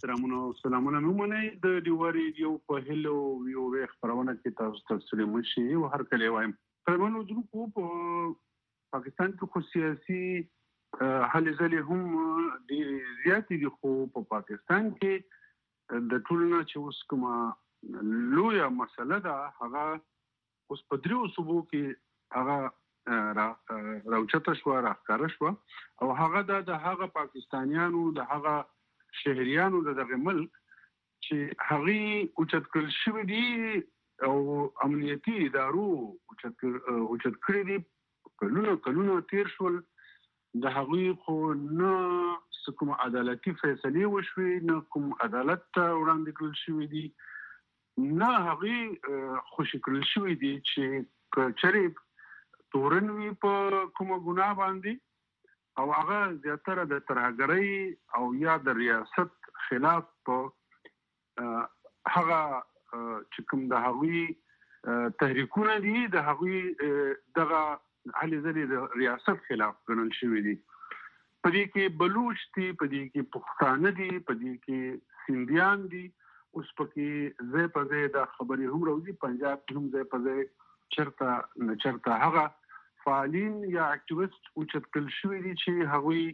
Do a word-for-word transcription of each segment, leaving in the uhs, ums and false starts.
احترامونه او سلامونه مو منئ د ډیواري یو په هلو یو ویخ خبرونه کې تاسو ته سلام شي او هر کله وایم پرمنو درو په پاکستان کې خو سیاسي هلې ځلې هم د زیاتې دي خو په پاکستان کې د ټولنه چې اوس کومه لویه مسله ده هغه اوس په دریو صوبو کې هغه را راوچته شو راښکاره شو او هغه د هغه پاکستانیانو د هغه شهريانو د دغه ملک چې هغه اوچت کړل شوی دي او امنیتي ادارو اوچت اوچت کړی دي کلونه کلونه تیر شول د هغه خو نه کوم عدالتي فیصله وشوي نه کوم عدالت وړاندې کړل شوی دي نه هغه خوشی کړل شوی دي چې چېرې تورنوي په کوم ګناه باندې او هغه زیاتره د ترهګرۍ او یا د ریاست خلاف په هغه چې کوم د هغوی تحریکونه دي د هغوی دغه هلې ځلې د ریاست خلاف ګڼل شوي دي په دې کې بلوچ دي په دې کې پښتانه دي په دې کې سیندیان دي اوس پکې ځای په ځای دا خبرې هم راوځي پنجاب کې هم ځای په ځای چېرته نه چېرته هغه فعالین یا اکټیویسټ اوچت کړل شوي دي چې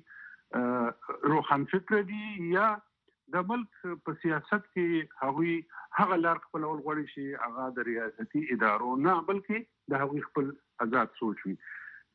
هغوی روښان فکر دي یا د ملک په سیاست کې هغوی هغه لار خپلول غواړي چې هغه د ریاستي ادارو نه بلکې د هغوی خپل آزاد سوچ وي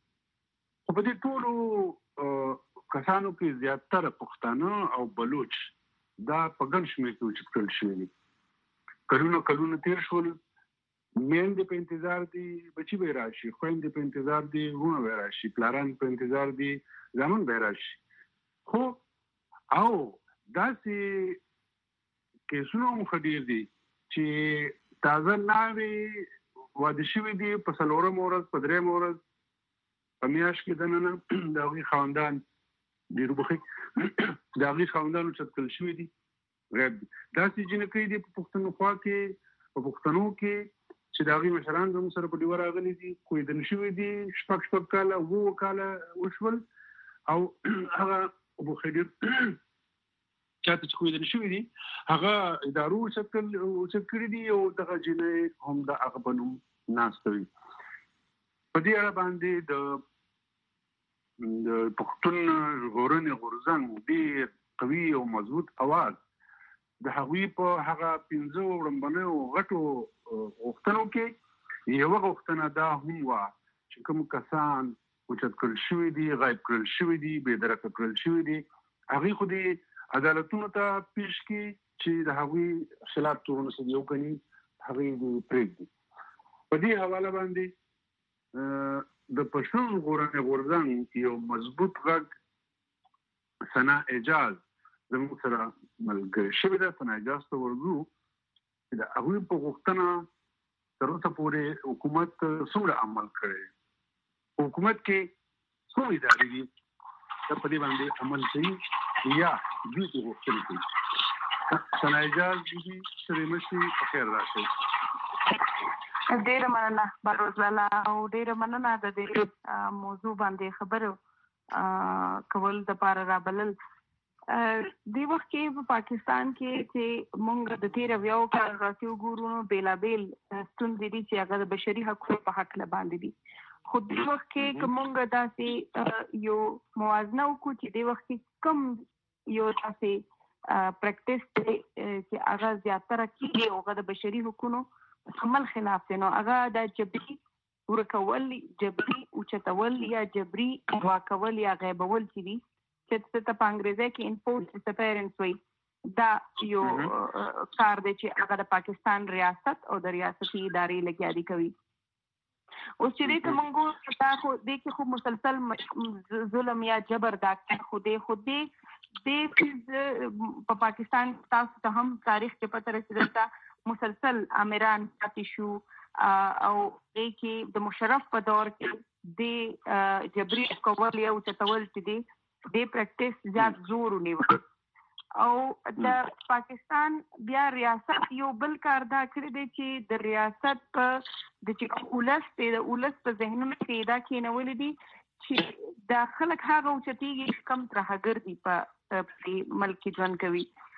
خو په دې ټولو کسانو کې زیاتره پښتانه او بلوچ دا په ګڼ شمېر کې اوچت کړل شوي دي کلونه کلونه تیر شول میندې په انتظار دي بچي به راشي خویندې په انتظار دي ورونه به راشي پلاران په انتظار دي زامن به راشي خو او داسې کیسونه هم ښه ډېر دي چې تازه ناوې واده شوي دي په څلورم ورځ په درېیم ورځ په میاشت کې دننه د هغوی خاوندان ډېر وبخښئ د هغوی خاوندان اوچت کړل شوي دي غیر دي داسې جینکۍ دي په پښتونخوا کې په پښتنو کې چې د هغوی مشران زموږ سره په ډیوه راغلي دي کویدن شوي دي شپږ شپږ کاله اووه کاله وشول او هغه ابوخیل چاته چې کویدن شوي دي هغه ادارو اوچت کړي دي او دغه جینۍ هم د هغه په نوم ناسته وي په دې اړه باندې د د پښتون ژغورنې غورځنګ ډېر قوي او مضبوط اواز د هغوی په هغه پنځه وړاندنیو غټو غوښتنو کې یوه غوښتنه دا هم وه چې کوم کسان اوچت کړل شوي دي غایب کړل شوي دي بې درکه کړل شوي دي هغوی خو دې عدالتونو ته پیش کړي چې د هغوی خلاف تورونه څه دي وګڼي هغوی دې پرېږدي په دې حواله باندې د پښتون ژغورنې غورځنګ یو مضبوط غږ ثنا اعجاز زموږ سره ملګرې شوې ده ثنا اعجاز ته ورځو چې د هغوی په غوښتنه تر اوسه پورې حکومت څومره عمل کړی حکومت کې څو ادارې دي چې په دې باندې عمل کوي یا دوی ته غوښتنې کوي ثنا اعجاز دي سره مشي په خیر راشي ډېره مننه بروز لاله او ډېره مننه د دې موضوع باندې خبرو کول د پاره رابلل دی وخت کې په پاکستان کې چې مونږ د تیر یو کال راځو ګورو بیلابیل ستونزې دي چې هغه د بشري حقوقو په حق له باندې دي خو د وخت کې کومګه داسې یو موازنه وکړو چې د وخت کې کم یو داسې پریکټیس چې هغه زیاتره کیږي هغه د بشري حقوقو عمل خلاف دی نو هغه د جبري ورکول جبري اوچتول یا جبري واکول یا غیبول چې دي چې ته په انګریزي کې انفورس ډیسپیرنس وي دا یو کار دی چې هغه د پاکستان ریاست او د ریاستي ادارې لګیا دي کوي اوس چې دې ته مونږ دا خو دې کې خو مسلسل ظلم یا جبر دا خو دې خو دې دې په پاکستان تاسو ته هم تاریخ کې پته رسیدل تا مسلسل امیران پاتې شو او دې کې د مشرف په دور کې د جبري کول یا اوچتول چې دې د پریکټیس زیات زور ونیو او د پاکستان بیا ریاست یو بل کار دا کړی دی چې د ریاست په د چې اولس د اولس په ذهنونو کې دا کېنولې دي چې د خلک هغه اوچتېږي کم ترهګر دي په ملک کې ژوند کوي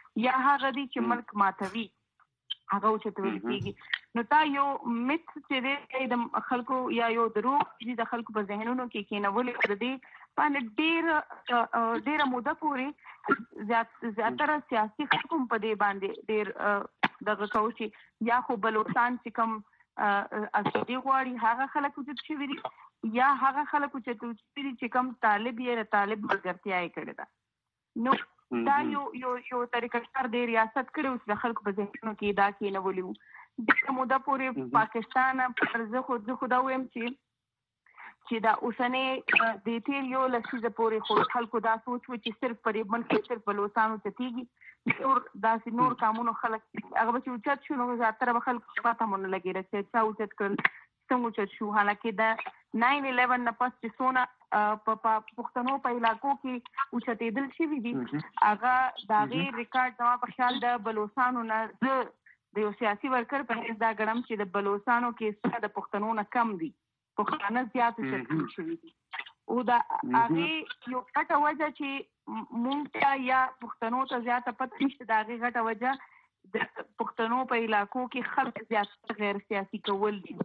یا هغه دي چې ملک ماتوي هغه چې ویل کېږي. نو تا یو میت چې دی د خلکو یا یو دروغ چې د خلکو په ذهنونو کې کېنولې د دې باندې ډېر ډېره موده پورې زیات زیاتره سیاسي خلکو په دې باندې ډېر دغه کوي چې یا خو بلوچستان چې کوم اصلي غواړي هغه خلک وجود شوي دي یا هغه خلک چې کوم طالب یې طالب ملګرتیا یې کړې ده. نو دا یو یو یو طریقه کار دی ریاست کړو چې د خلکو په ذهنونو کې دا کېنولي وو. د موده پورې پاکستان پر زه خو زه خو دا وایم چې چې دا اوسنۍ د تیر یو لسیزه پورې خو خلکو دا سوچ و چې صرف پر ملک صرف بلوچستان چتیږي نور داسې نور قانونو خلک هغه به چې اوچت شو نو زیاتره به خلکو پته مونږ لګي راځي چې اوچت کړل څنګه اوچت شو. حالانکه دا ناین الیون نه پس چې څونه په پښتنو په علاقو کې اوچتېدل شوي دي هغه د هغې ریکارډ زما په خیال د بلوچستانو نه زه د یو سیاسي ورکر په حیث دا ګڼم چې د بلوچستانو کې څه د پښتنو نه کم دي پښتانه زیات اوچت شوي دي. او د هغې یو غټه وجه چې مونږ ته یا پښتنو ته زیاته پته نشته د هغې غټه وجه د پښتنو په علاقو کې خلک زیات غیر سیاسي کول دي.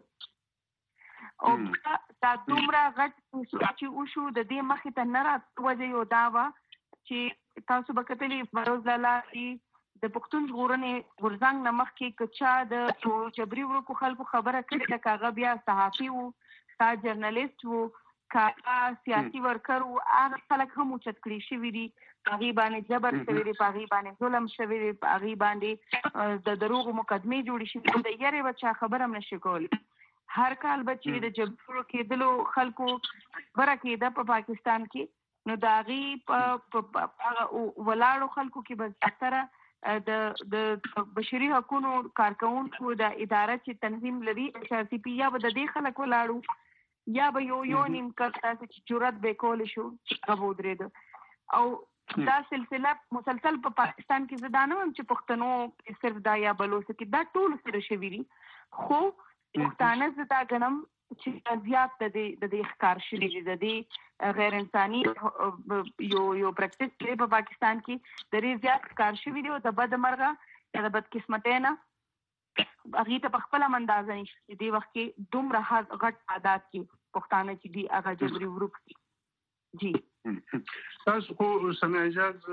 او دا دومره غټ چې وشو د دې مخې ته نه راتلو وجه یو دا وه چې تاسو به کتلي فیروز لالا د پښتون ژغورنې غورځنګ نه مخکې که چا د جبري ورکو خلکو خبره کړې ده که هغه بیا صحافي وو که جرنالیست وو که هغه سیاسي ورکر وو هغه خلک هم اوچت کړي شوي دي. په هغې باندې جبر شوی دی په هغې باندې ظلم شوی دی په هغې باندې د دروغو مقدمې جوړې شوي د یارې به چا خبره هم نشي کولی. هر کال به چې د جبرو کېدلو خلکو خبره کېده په پاکستان کې نو د هغې په ولاړو خلکو کې به زیاتره د بشري حقونو کارکوونکو د اداره چې تنظیم لري ایچ آر سی پي یا به د دې خلک ولاړو یا به یو یو نیم کس داسې چې جرأت به یې کولی شو چې هغه به ودرېده. او دا سلسله مسلسل په پاکستان کې زه دا نه وایم چې پښتنو صرف دا یا بلوڅ کې دا ټول سره شوي دي خو پښتانه زه دا ګڼم چې زیات د دې ښکار شوي دي د دې غیر انساني یو یو پریکټس دی په پاکستان کې د دې زیات ښکار شوي دي او د بد مرغه د بدقسمتۍ نه هغې ته په خپله هم اندازه نشته چې دې وخت کې دومره غټ تعداد کې پښتانه چې دي هغه جبري ورک دي. جی تاسو خو سنا اجاز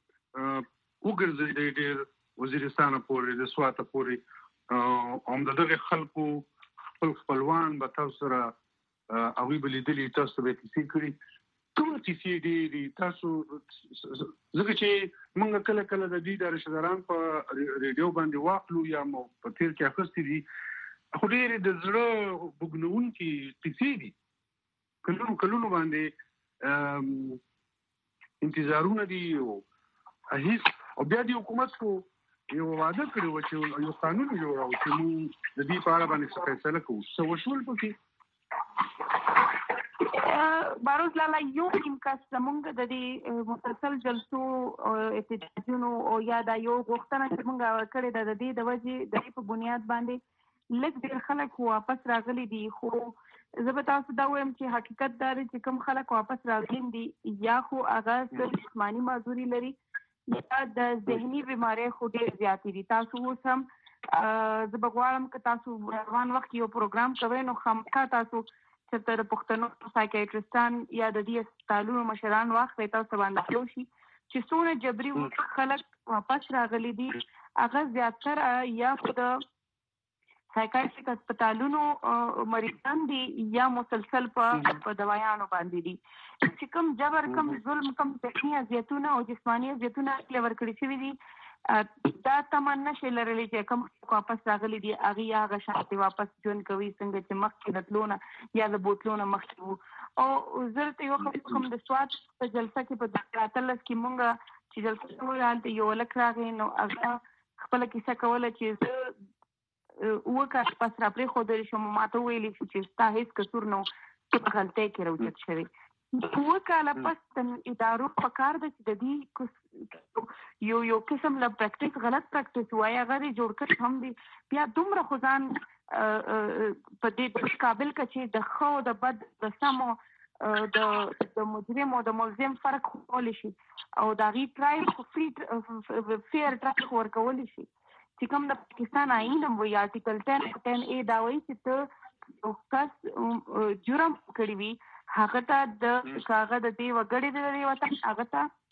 وګرځئ ډېر وزیرستانه پورې د سواته پورې هم د دغه خلکو خپل خپلوان به تاسو سره هغوی به لیدلي تاسو به یې کیسې کړي کومه کیسې ډېرې تاسو ځکه چې موږ کله کله د دوی د رشداران په ریډیو باندې واخلو یا مو په تیر کې اخیستې دي خو ډېرې د زړه بوږنوونکي کیسې دي کلونو کلونو باندې انتظارونه دي هیڅ او بیا د حکومت کو یو وعده کړی و چې یو قانون جوړاو چې موږ د دې په اړه باندې څه فیصله کوو څه وشول پکې باروز لالا یو امکان زمونږ د دې مسلسل جلسو احتجاجونو او یا دا یو غوښتنه چې موږ کړې ده د دې د وجې د دې په بنیاد باندې لږ ډېر خلک واپس راغلي دي خو زه به تاسو دا وایم چې حقیقت دا دی چې کوم خلک واپس راغلي دي یا خو هغه څه جسماني معذوري لري یا د ذهني بیماری خو ډېر زیاتې دي. تاسو اوس هم زه به غواړم که تاسو روان وخت یو پروګرام کوئ نو خامخا تاسو چېرته د پښتنو سایکیاټریسټان یا د دې هسپتالونو مشران واخلئ تاسو باندې یو شي چې څونه جبري خلک واپس راغلي دي هغه زیاتره یا خو د سایکیاټریک هسپتالونو مریضان دي یا مسلسل په دوايانو باندې دي چې کوم جبر کوم ظلم کوم ذهني اذیتونه او جسماني اذیتونه یې ورکړي شوي دي دا تمنا نشي لرلی چې کوم واپس راغلي دي هغې هغه شان واپس ژوند کوي څنګه چې مخکې د تلو نه یا د بوتلو نه مخکې وو. او زه درته یو خبره کوم د سوات په جلسه کې په دوه هزار اتلس کې مونږ چې جلسه کوله هلته یو هلک راغی نو هغه خپله کیسه کوله چې زه اوه کاله پس را پرېښودلی شم ما ته وویلي شو چې ستا هېڅ قصور نه و ته په غلطۍ کې راوچت شوې. اوه کاله پس د ادارو په کار ده چې د دې یو یو قسم له پریکټس غلط پریکټس وایي هغه دې جوړ کړي هم دي بیا دومره خو ځان په دې قابل که چې د ښه او د بد د سمو د د مجرم او د ملزم فرق کول شي او دا غي ټرایل خو فری فیر ټرایل ورکول شي چې کوم د پاکستان آئین هم وی آرټیکل ټن اے دا وایي چې ته کس جرم کړی وي هغه ته د کاغذ د دی وګړي د دی وطن هغه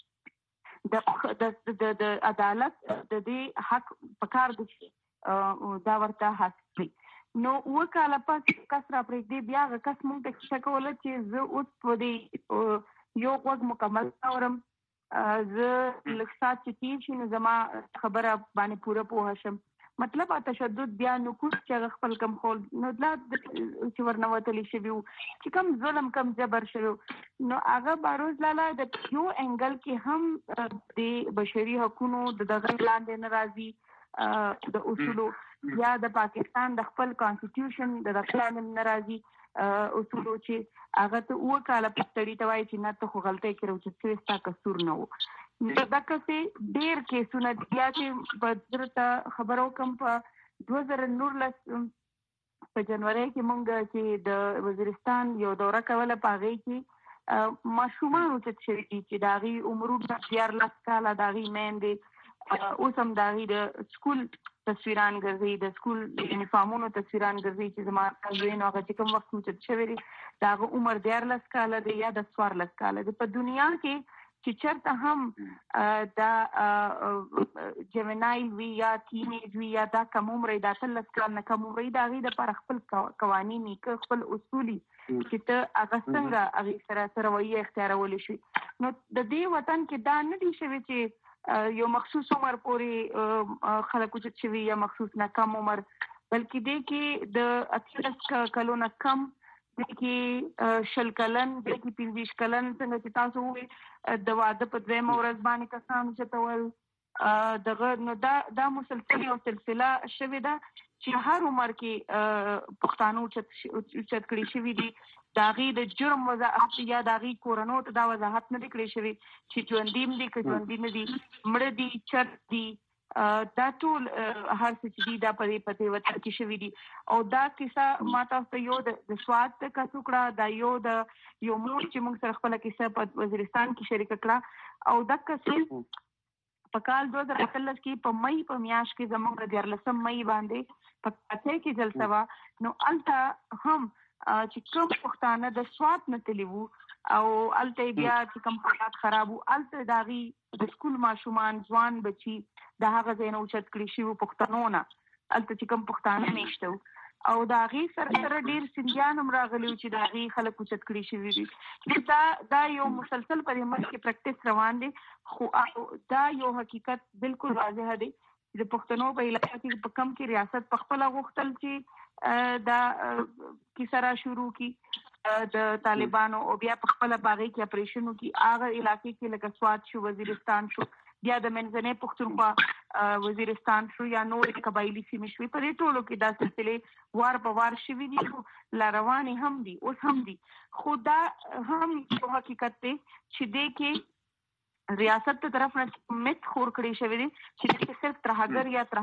ته د د د عدالت د دې حق پکار دي دا ورته حاصل نو وکاله پس کس را پرېږدي بیا هغه کس مونږ ته کیسه کوله چې زه اوس په دې یو غوږ مکمل اورم زه لږ ساعت چې تېر شي نو زما خبره باندې پوره پوهه شم مطلب تشدد بیا نکوس چې هغه خپل کم خول نو دا چې ورنوتلی شوي وو چې کم ظلم کم جبر شوي نو هغه باروز لالا د یو انګل کې هم د بشري حقونو د دغه لاندې نه راځي د اصولو یا د پاکستان د خپل کانسټیټیوشن د داخلان ناراضي اصولو چې هغه ته وکاله پټړی ته وایي چې نه ته خو غلطي کړو چې څه ستا قصور نه وو نو دا کسې ډېر کیسونه بیا چې بدرته خبرو کم په دوه زره نولس په جنوري کې مونږ چې د وزیرستان یو دوره کوله په هغې کې ماشومان اوچت شوي دي چې د هغې عمرونه دیارلس کاله د هغې میندې اوس هم د هغې د سکول تصویران ګرځي د سکول د یونیفارمونو تصویران ګرځي چې زما زوی نو هغه چې کوم وخت اوچت شوی دی د هغه عمر دیارلس کاله دی یا د څوارلس کاله دی په دنیا کې چې چېرته هم دا جوینایل وي یا ټینیج وي یا دا کم عمری د اتلس کال نه کم عمری د هغې دپاره خپل قوانین که خپل اصول چې ته هغه څنګه هغې سره څه رویه اختیارولی شي نو د دې وطن کې دا نه دي شوي چې یو مخصوص عمر پورې خلک اوچت شوي یا مخصوص نه کم عمر بلکې دې کې د اتلس کلو نه کم دې کې شل کلن دې کې پنځویشت کلن څنګه چې تاسو ووایي د واده په دویمه ورځ باندې کسان اوچتول دغه نو دا دا مسلسل یو سلسله شوې ده چې هر عمر کې پښتانه اوچت کړي شوي دي د هغې د جرم وضاحت یا د هغې کورنو ته دا وضاحت نه دی کړی شوی چې ژوندي هم دي که ژوندي نه دي مړه دي چرت دي دا ټول هر څه چې دي دا په دې په دې وطن کې شوي دي او دا کیسه ما تاسو ته یو د سوات کس وکړه دا یو د یو مور چې موږ سره خپله کیسه په وزیرستان کې شریکه کړه او دا کس په کال دوه زره اتلس کې په مۍ په میاشت کې زموږ د دیارلسم مۍ باندې په کراچۍ کې جلسه وه نو هلته هم چې کوم پښتانه د سوات نه تللي وو او هلته بیا چې کوم حالات خراب وو هلته د هغې د سکول ماشومان ځوان بچي د هغه ځای نه اوچت کړي شوي پښتنو نه هلته چې کوم پښتانه میشته وو او د هغې سره سره ډېر سندیان هم راغلي وو چې د هغې خلک اوچت کړي شوي دي دا دا یو مسلسل په دې ملک کې پریکټس روان دی خو دا یو حقیقت بالکل واضح دی د پښتنو په علاقه کې په کم کې ریاست په خپله غوښتل چې دا کیسه را شروع کی د طالبانو او بیا په خپله په هغې کې اپریشن وکړي هغه علاقې کې لکه سوات شو وزیرستان شو بیا د منځنۍ پښتونخوا وزیرستان شو یا نورې قبایلي سیمې شوې په دې ټولو کې دا سلسلې وار په وار شوي دي لا روانې هم دي اوس هم دي خو دا هم یو حقیقت دی چې دې کې ریاست ته طرف نه مت خور کړی شوی دی چې دې کې صرف ترهګر یا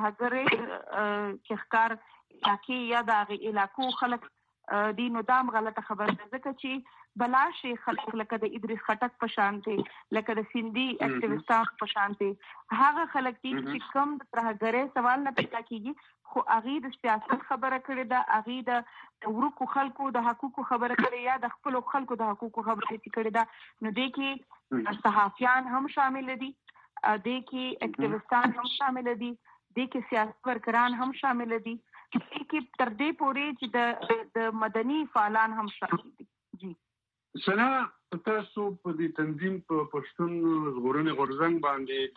ترهګرې چې ښکار علاقې یا د هغې علاقو خلک دي نو دا هم غلطه خبره ده ځکه چې بلا شي خلک لکه د ادریس خټک په شان دی لکه د سیندي اکټیویسټان په شان دی هغه خلک دي چې کوم د ترهګرۍ سوال نه پیدا کېږي خو هغې د سیاست خبره کړې ده هغې د ورکو خلکو د حقوقو خبره کړې یا د خپلو خلکو د حقوقو خبره کړې ده نو دې کې صحافیان هم شامل دي دې کې اکټیویسټان هم شامل دي دې کې سیاست ورکران هم شامل دي کې تر دې پورې چې د مدني فعالان هم شامل دي جی سنا تاسو په دې تنظیم په پښتون ژغورنې غورځنګ باندې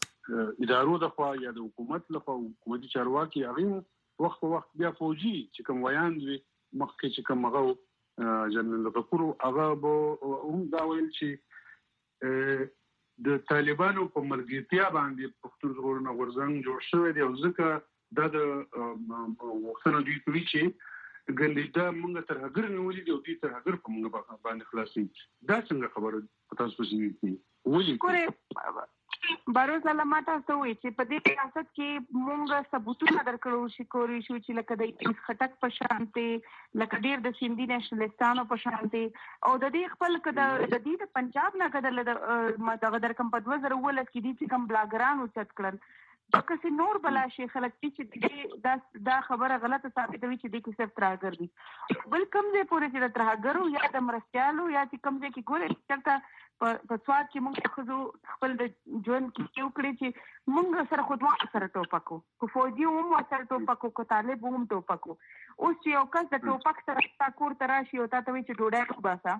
د ادارو د خوا یا د حکومت له خوا حکومتي چارواکي هغې وخت په وخت بیا فوجي چې کوم ویاند وي مخکې چې کوم هغه جنرال غفور هغه به هم دا ویل چې د طالبانو په ملګرتیا باندې پښتون ژغورنې غورځنګ جوړ شوی دی او ځکه دا د وختونو دوی کوي چې ګندې دا مونږ ترهګر نیولي دي او دوی ترهګر په مونږ باندې خلاصوي دا څنګه خبره په تاسو پسې وي ولې باروز الله ماته سوې چې په دې ریاست کې مونږ ثبوتونه درکړو شي کولی شو چې لکه د خټک په شانتي لکه ډیر د سیندي نېشنلستانو په شانتي او د دې خپل کده د دې د پنجاب نه کده د د کوم په دوه زره ولس کې دي چې کوم بلاګران اوچت کړل دا کسي نور بلا شي خلک چې دا دا خبره غلطه ثابتوي چې د کې صرف ترهګر دي بل کوم ځای پورې چې د ترهګرو یا د مرستيالو یا چې کوم ځای کې ګورې چې په سواد کې موږ خو خپل د ژوند کې یو کړی چې موږ سره خودوا سره ټوپکو کو فوجي هم سره ټوپکو کو طالب هم ټوپکو اوس یو کس د ټوپک سره تا کور تراشي او تا ته وی چې ډوډۍ باسا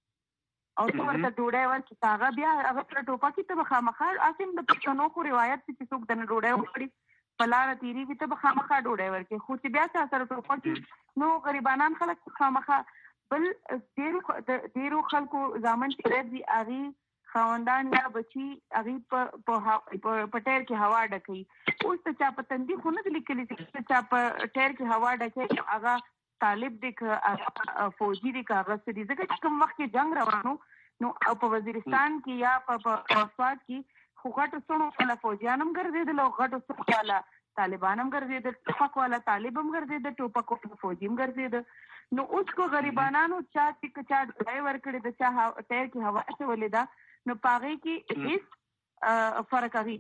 او څو ورته ډوډۍ ورکړي هغه بیا هغه سره ټوپکې ته خامخا اسیم د پښتنو خو روایت چې څوک د ډوډۍ وکړي په لاره تیری وي ته خامخا ډوډۍ ورکړي خو چې بیا سره ټوپکې نو غریبانان خلک خامخا بل ډیرو ډیرو خلکو ځامن چې راځي اغي خاوندان یا بچي اغي په پټیر کې هوا ډکې اوس ته چا په تندي خو نه لیکلي چې چا په ټیر کې هوا ډکې هغه طالب د فوجي د کاغذ دي ځکه چې کوم وخت کې جنگ روانو نو په وزیرستان کې یا په سواد کې خو غټو سونو ولا فوجیانم ګرځیدل او غټو سونو ولا طالبانم ګرځیدل ټوپک ولا طالبم ګرځیدل ټوپک او فوجیم ګرځیدل نو اوس کو غریبانو چا چې چا ډرایور کړي د چا ټایر کې هوا اچولې ده نو پاغي کې هیڅ فرق هغه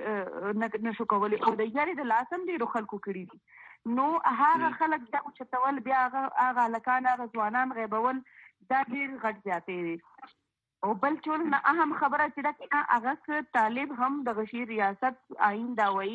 د نشو کولای او د یاري د لاسم دی خلکو کړي دي نو هغه خلک دا چې تول بیا هغه هغه لکان هغه ځوانان غیبول دا ډیر غټ ځاتې دي او بل ټول نه اهم خبره چې دا هغه طالب هم د غشي ریاست آئین دا وایي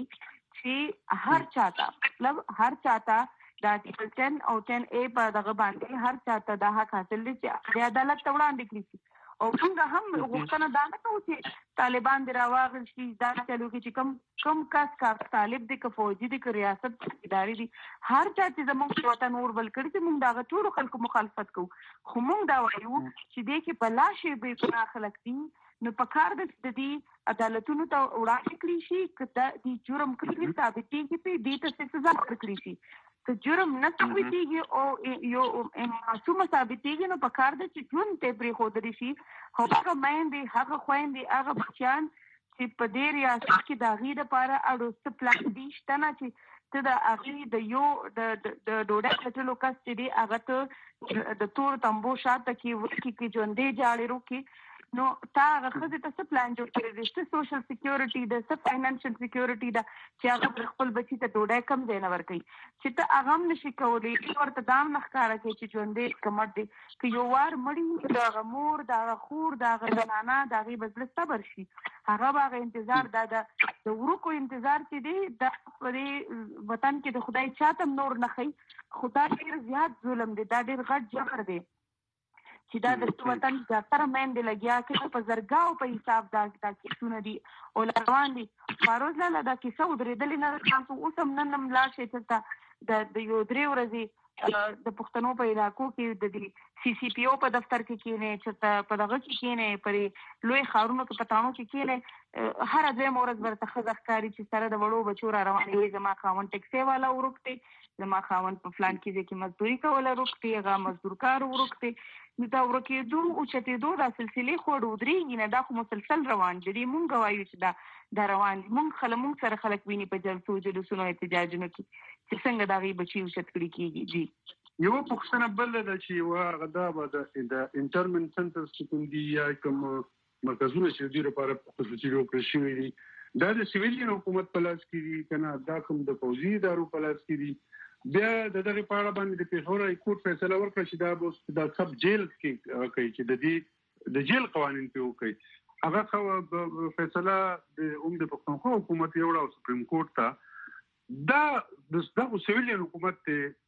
چې هر چاته مطلب هر چاته دا آرټیکل ټن او ټن اے په دغه باندې هر چاته دا حق حاصل دي چې د عدالت ته وړاندې کړي او څنګه هم غوښتنه دا نه کوي چې طالبان د راوغل شي دا چلو کې چې کم کم کس کا طالب دي که فوجي دي که ریاست اداري دي هر چا چې زموږ وطن اور بل کړي چې موږ دا ټول خلکو مخالفت کوو خو موږ دا وایو چې دې کې بلا شي به ګناه خلک دي نو په کار د دې عدالتونو ته وړاندې کړي شي کله دې جرم کړی ثابتېږي په دې ته سزا ورکړي شي که جرم نه ثابتېږي او یو معصوم ثابتېږي نو په کار د چې ژوند ته پرې ښودلی شي هغه میندې هغه خویندې هغه بچیان چې په دې ریاست کې د هغې دپاره اړو څه پلان دي شته نه چې ته د هغې د یو د ډوډۍ ګټلو کس چې دی هغه ته د تور تمبو شاته کې وکړي کې ژوندۍ جاړې روکړي نو تا هغه ښځې ته څه پلان جوړ کړی دی څه سوشل سکیورټي ده څه فاینانشل سکیورټي ده چې هغه خپل بچي ته ډوډۍ کم ځای نه ورکوي چې ته هغه هم نشي کولی ورته دا هم نه ښکاره کوي چې ژوندی که مړ دی که یو وار مړي د هغه مور د هغه خور د هغه زنانه د هغې به زړه صبر شي هغه به هغه انتظار دا د ورکو انتظار چې دی دا په دې وطن کې د خدای چاته هم نور نه ښایي خو دا ډېر زیات ظلم دی دا ډېر غټ جبر دی چې دا د وطن زیاتره میندې لګیا کې په زرګاو په حساب دا دا کیسونه دي او روان دي فاروز لاله دا کیسه ودرېدلې نه تاسو اوس هم نن هم لاړ شئ چې د یو درې ورځې د پښتنو په علاقو کې د سی سی پی او په دفتر کې کېنې چې په دغه کې کېنې پرې لوی ښارونو کې پټانو کې کېنې هره دویمه ورځ ورته ښځه ښکاري چې سره د وړو بچو را روانې وي زما خاوند ټکسي والا ورکتې زما خاوند په فلان کې ځای کې مزدوري کوله روکتې هغه مزدور کار ورکتې نو دا ورکېدو اوچتېدو دا سلسلې خو ودرېږي نه دا خو مسلسل روان دي مونږ وایو چې دا دا روان دي مونږ خلک مونږ سره خلک ویني په جلسو جلوسونو احتجاجونو کې چې څنګه د هغې بچي اوچت کړي کېږي جی یوه پوښتنه بله ده چې یوه هغه دا به د انټرمنټ سنټرز چې کوم دي یا کوم مرکزونه چې د دوی لپاره خصوصي جوړ کړل شوي دي دا د سیویلین حکومت په لاس کې دي که نه دا کوم د پوځي ادارو په لاس کې دي بیا د دغې په اړه باندې د پېښور های کورټ فیصله وکړه چې دا به د سب جیل کې کوي چې د دې د جیل قوانین پرې وکړي هغه فیصله د هم د پښتونخوا حکومت یې وړه او سپریم کورټ ته دا دغه سیویلین حکومت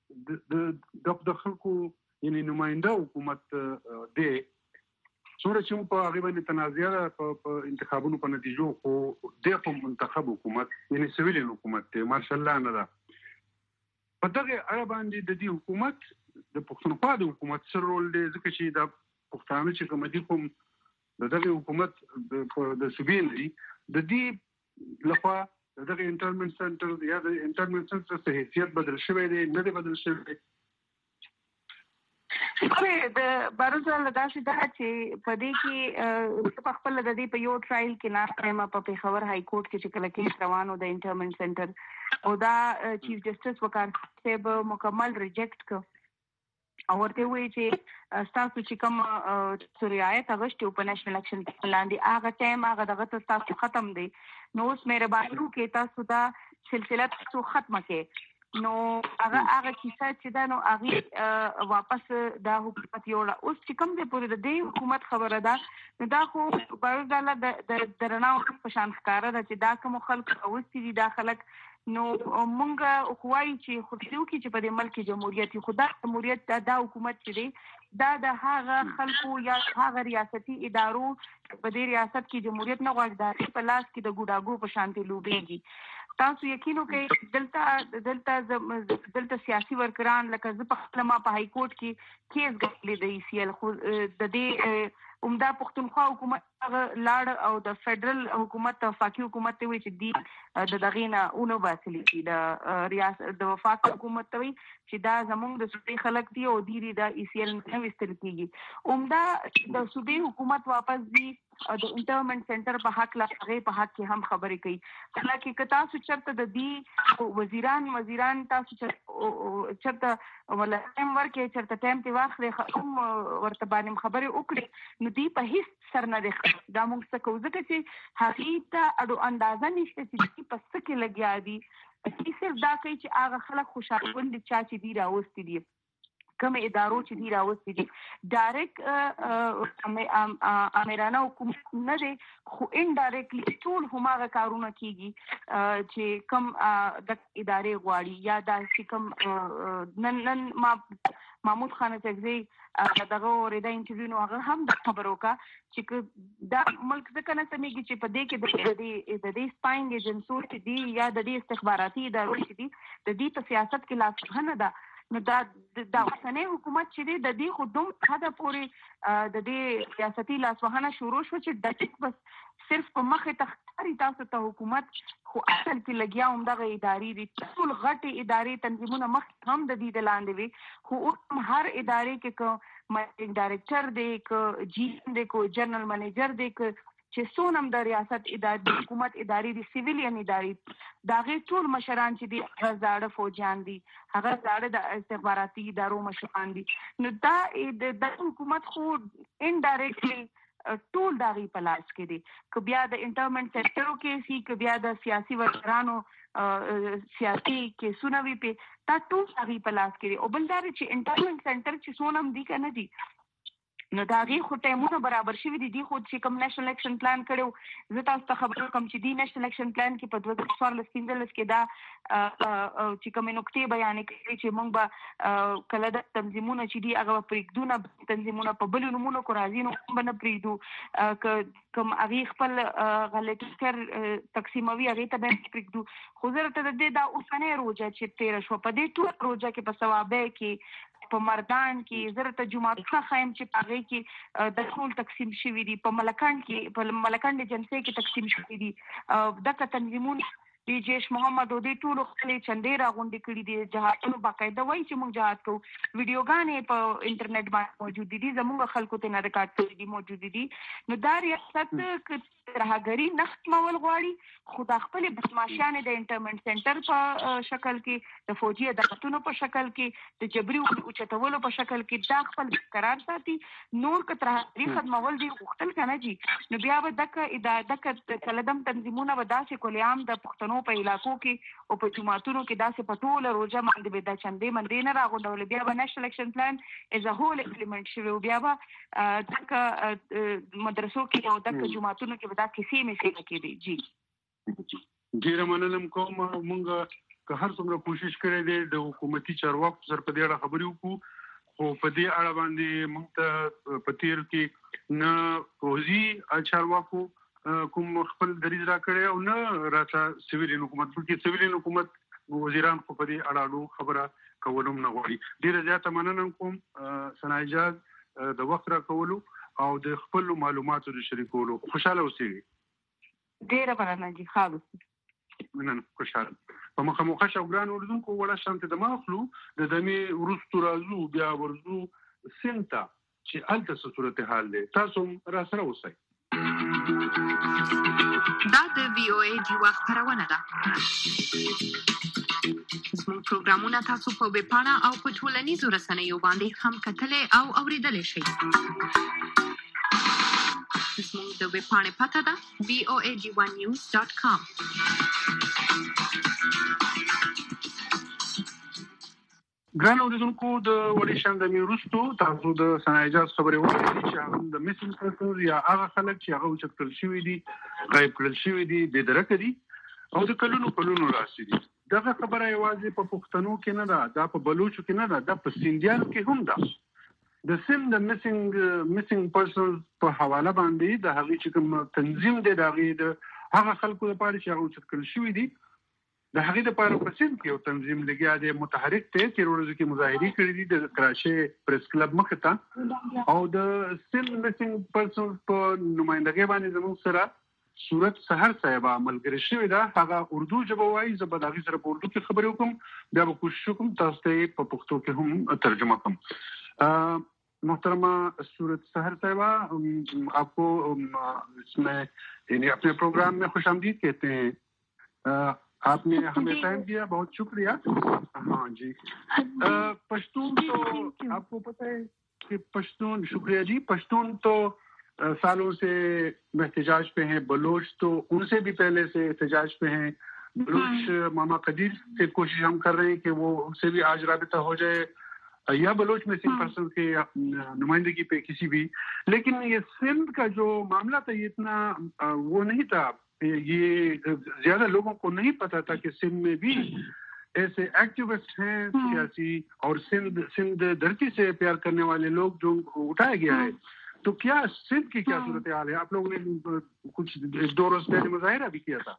دی د خلکو یعنې نماینده حکومت دی څومره چې موږ په هغې باندې تنازعه ده په انتخابونو په نتیجو خو دی خو منتخب حکومت یعنې سیویلین حکومت دی مارشل لا نه ده په دغه اړه باندې د دې حکومت د پښتونخوا د حکومت څه رول دی ځکه چې دا پښتانه چې کوم دي کوم د دغه حکومت د صوبې دي د دې لخوا د دغه انټرمنټ سنټر یا د انټرمنټ سنټر څه حیثیت بدل شوی دی نه دی بدل شوی د باروزه لداسې دا چې په دې کې په خپل د دې په یو ټرایل کې نه ما په پیښور های کورټ کې چې کله کې روانو د انټرمنټ سنټر او دا چیف جسټس وکړ چې مکمل ریجیکټ کړ او ورته وی چې تاسو چې کوم رعایت غوښتي په نېشنل اکشن پلان دی هغه ټایم هغه دغه تاسو ختم دی نو اوس مهرباني وکړئ تاسو دا سلسله تاسو ختمه کړئ نو هغه هغه کیسه چې دا نو هغه واپس دا حکومت یوړه اوس چې کوم دې پورې د دې حکومت خبره ده نو دا خو باندې د درناو په شان ښکارا ده چې دا کوم خلک اوسې دي دا خلک نو مونږ خوای چې خو دې کې چې په دې ملک جمهوریت خدا جمهوریت دا حکومت چې دی دا د هغه خلکو یا هغه ریاستي ادارو په دې ریاست کې جمهوریت نه غواړي په لاس کې د ګوډاګو په شان دي لوبېږي تاسو یقینو کې دلته دلته دلته سیاسي ورکران لکه زه په خپل ما په های کورټ کې کیس غوښتل دی سی ال خو د دې عمده پښتونخوا حکومت لاړ او د فدرال حکومت وفاقي حکومت ته وی چې دی د دغینا اونو باسلی د ریاست د وفاقي حکومت ته وی چې دا زمونږ د صوبې خلک دی او دی د ای سی ال نه وستل کیږي عمده د صوبې حکومت واپس دی د انټرمنټ سنټر په حق لا هغه په حق کې هم خبرې کوي حالکه که تاسو چرته د دې وزیران وزیران تاسو چرته ولا ټیم ورکې چرته ټیم تی واخلي هم ورته باندې خبرې وکړي نو دی په هیڅ سر نه دی دا موږ څه کوو ځکه چې هغه ته اډو اندازه نشته چې په څه کې لګیا دي صرف دا کوي چې هغه خلک خوشاله وند چا چې دی راوستي دي کوم ادارو چې دی راوستي دي ډایرکټ امیرانه حکومت نه دی خو انډایرکټلی ټول هماغه کارونه کیږي چې کوم د ادارې غواړي یا د کوم نن نن ما محمود خان چغزي دغه ورته انټرویو نو هغه هم د خبرو کا چې دا ملک ځکه نه سمېږي چې په دې کې د دې د دې سپاینګ ایجنسو چې دی یا د دې استخباراتي ادارو چې دی د دې په سیاست کې لاس نه ده نو دا د اوسنۍ حکومت چې دی د دې خودم حدا پورې د دې سیاسي لاسوهنه شروع شو چې د بس صرف په مخه تخاري تاسو ته حکومت خو اصل کې لګیا هم دغه ادارې دي ټول غټي ادارې تنظیمونه مخ هم د دې د لاندې وي خو هر ادارې کې کو منیجنګ ډایریکټر دی کو جی دی کو جنرال منیجر دی کو چې سونم د ریاست ادارې حکومت ادارې دي سیویلین ادارې دا غي ټول مشران چې دي هغه زاړه فوجان دي هغه زاړه د استخباراتي ادارو مشران دي نو دا د حکومت خو انډایرکټلی ټول داغي په لاس کې دي که بیا د انټرمنټ سیکټرو کې سي که بیا د سیاسي ورکرانو سیاسي کې سونوي په تا ټول داغي په لاس کې دي او بل دا چې انټرمنټ سنټر چې سونم دي کنه دي نو دا غي خو ټیمونه برابر شوی دي دی خو چې کوم نېشنل اکشن پلان کړو زه تاسو ته خبرو کوم چې دی نېشنل اکشن پلان کې په دوه هزار څوارلس کې دا چې کوم نقطې بیان کړي چې موږ به کله د تنظیمونو چې دی هغه پریږدونه تنظیمونه په بل نمونه کو راځي نو باندې پریږدو کوم هغه خپل غلطي کړ تقسیموي هغه ته به پریږدو خو زه ته د دې دا اوسنۍ روزه چې تیر شو په دې ټول روزه کې په ثوابه کې په مردان کې زره ته جمعه خایم چې پاغې کې د ټول تقسیم شوی دي په ملکان کې په ملکان د جنسي کې تقسیم شوی دي دغه تنظیمونه دی جیش محمد او دی ټول خپل چندې راغونډې کړې دي جهادونو باقاعده وایي چې موږ جهاد کوو ویډیوګانې په انټرنیټ باندې موجود دي زموږ خلکو ته نه ریکارډ کړي دي موجود دي نو دا ریاست ترهګری نخت مول غواړي خو د خپل بدمعشانه د انټرمنټ سنټر په شکل کې د فوجي عدالتونو په شکل کې د جبري او چتولو په شکل کې دا خپل قرار ساتي نور که ترهګری ختمول دي غوښتل کنه جی نو بیا به دغه اداره دغه کلدم تنظیمونه ودا چې کولیام د پښتنو په علاقو کې او په جماعتونو کې داسې پټول روزه باندې به د چندې منډې نه راغونډول بیا به نېشنل اکشن پلان از ا هول امپلیمنٹ شوی بیا به دغه مدرسو کې او دغه جماعتونو کې دا کیسې مې کې دي جی ډیر مننه کوم مونږ که هر څومره کوشش کړی دی د حکومتي چارواکو سره په دې اړه خبرې وکړو خو په دې اړه باندې مونږ ته په تیر کې نه پوزي چارواکو کوم خپل دریځ را کړی او نه راته سیویلین حکومت بلکې سیویلین حکومت وزیران خو په دې اړه خبره کولم نه غواړي ډیره زیاته مننه کوم سنایجاز د وخت را کولو او د خپل معلوماتو د شریکولو خوشاله اوسئ ډیره مننه جی خالص مننه خوشاله په مخه مخه شو ګران اردوونکو وړه شانت د ماخلو د دمه ورستو رازو بیا ورزو سند ته چې هلته څه صورتحال دی تاسو را سره اوسئ. دا د وی او ای ډیوا خبرونه ده. زموږ پروګرامونه تاسو په ویب پاڼه او په ټولنیزو رسنیو باندې هم کتلای او اوریدلای شئ. زموږ د ویب پاڼې پته ده وی او ای ډیوا نیوز ډاټ کام. ګران اوریدونکو د وړي شاندامي وروستو تاسو د سنایجاز خبرې واورئ چې هغه د میسنګ پرسنز یا هغه خلک چې هغه اوچت کړل شوي دي غایب کړل شوي دي بې درکه دي او د کلونو کلونو راسي دي. دغه خبره یوازې په پښتنو کې نه ده، دا په بلوچو کې نه ده، دا په سیندیانو کې هم ده. د سند د میسنګ میسنګ پرسنز په حواله باندې د هغې چې کوم تنظیم دی د هغې د هغه خلکو لپاره چې هغه اوچت کړل شوي دي د هغې دپاره په سند کې یو تنظیم لګیا دی متحرک دی تېرو ورځو کې مظاهرې کړي دي د کراچۍ پریس کلب مخې ته او د سند میسنګ پرسنز په نمایندګۍ باندې زموږ سره صورت سحر صاحبه ملګرې شوې ده. هغه اردو ژبه وایي، زه به د هغې سره په اردو کې خبرې وکړم، بیا به کوشش وکړم تاسو ته یې په پښتو کې هم ترجمه کړم. محترمہ صورت سحر صاحبہ آپ کو اس میں یعنی اپنے پروگرام میں خوش آمدید کہتے ہیں. آپ نے ہمیں ٹائم دیا، بہت شکریہ. ہاں جی پشتون تو آپ کو پتہ ہے کہ پشتون شکریہ جی پشتون تو سالوں سے احتجاج پہ ہیں، بلوچ تو ان سے بھی پہلے سے احتجاج پہ ہیں. بلوچ ماما قدیر سے کوشش ہم کر رہے ہیں کہ وہ ان سے بھی آج رابطہ ہو جائے یا بلوچ میں سندھ پرسن کے نمائندگی پہ کسی بھی. لیکن یہ سندھ کا جو معاملہ تھا یہ اتنا وہ نہیں تھا، یہ زیادہ لوگوں کو نہیں پتا تھا کہ سندھ میں بھی ایسے ایکٹیوسٹ ہیں سیاسی اور سندھ سندھ دھرتی سے پیار کرنے والے لوگ جو اٹھایا گیا ہے. تو کیا سندھ کی کیا صورتحال ہے؟ آپ لوگوں نے کچھ دو روز پہلے مظاہرہ بھی کیا تھا.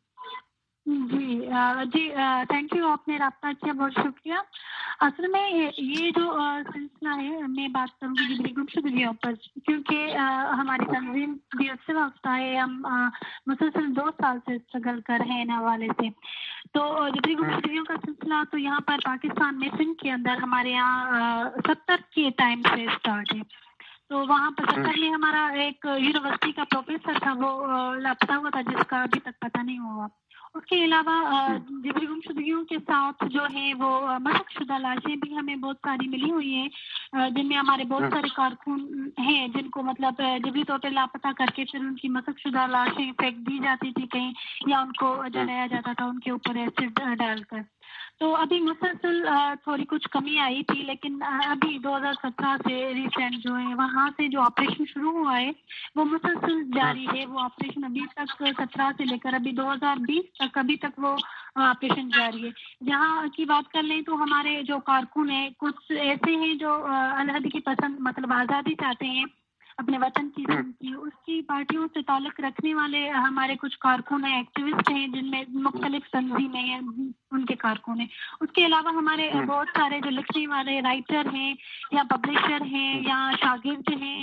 جی جی تھینک یو، آپ نے رابطہ کیا، بہت شکریہ. اصل میں یہ جو سلسلہ ہے میں بات کروں گی جبری گمشدگیوں کے اوپر، کیونکہ ہماری تنظیم بھی اس سے وابستہ ہے. ہم مسلسل دو سال سے اسٹرگل کر رہے ہیں ان حوالے سے. تو جبری گمشدگیوں کا سلسلہ تو یہاں پر پاکستان میں سندھ کے اندر ہمارے یہاں ستر کے ٹائم سے اسٹارٹ ہے. تو وہاں پر ستر میں ہمارا ایک یونیورسٹی کا پروفیسر تھا، وہ لاپتہ ہوا تھا جس کا ابھی تک پتہ نہیں ہوا. اس کے علاوہ جبری گمشدگیوں کے ساتھ جو ہے وہ مسخ شدہ لاشیں بھی ہمیں بہت ساری ملی ہوئی ہیں، جن میں ہمارے بہت سارے کارکن ہیں جن کو مطلب جبری طور پہ لاپتہ کر کے پھر ان کی مسخ شدہ لاشیں پھینک دی جاتی تھی کہیں یا ان کو جلایا جاتا تھا ان کے اوپر ایسڈ ڈال کر. تو ابھی مسلسل تھوڑی کچھ کمی آئی تھی، لیکن ابھی دو ہزار سترہ سے ریسنٹ جو ہے وہاں سے جو آپریشن شروع ہوا ہے وہ مسلسل جاری ہے. وہ آپریشن ابھی تک سترہ سے لے کر ابھی دو ہزار بیس تک ابھی تک وہ آپریشن جاری ہے. جہاں کی بات کر لیں تو ہمارے جو کارکن ہیں کچھ ایسے ہیں جو علیحدگی پسند مطلب آزادی چاہتے ہیں اپنے وطن کی کی اس کی پارٹیوں سے تعلق رکھنے والے ہمارے کچھ کارکن ہیں، ایکٹیوسٹ ہیں جن میں مختلف تنظیمیں ہیں ان کے کارکن ہیں. اس کے علاوہ ہمارے بہت سارے جو لکھنے والے رائٹر ہیں یا پبلشر ہیں یا شاگرد ہیں،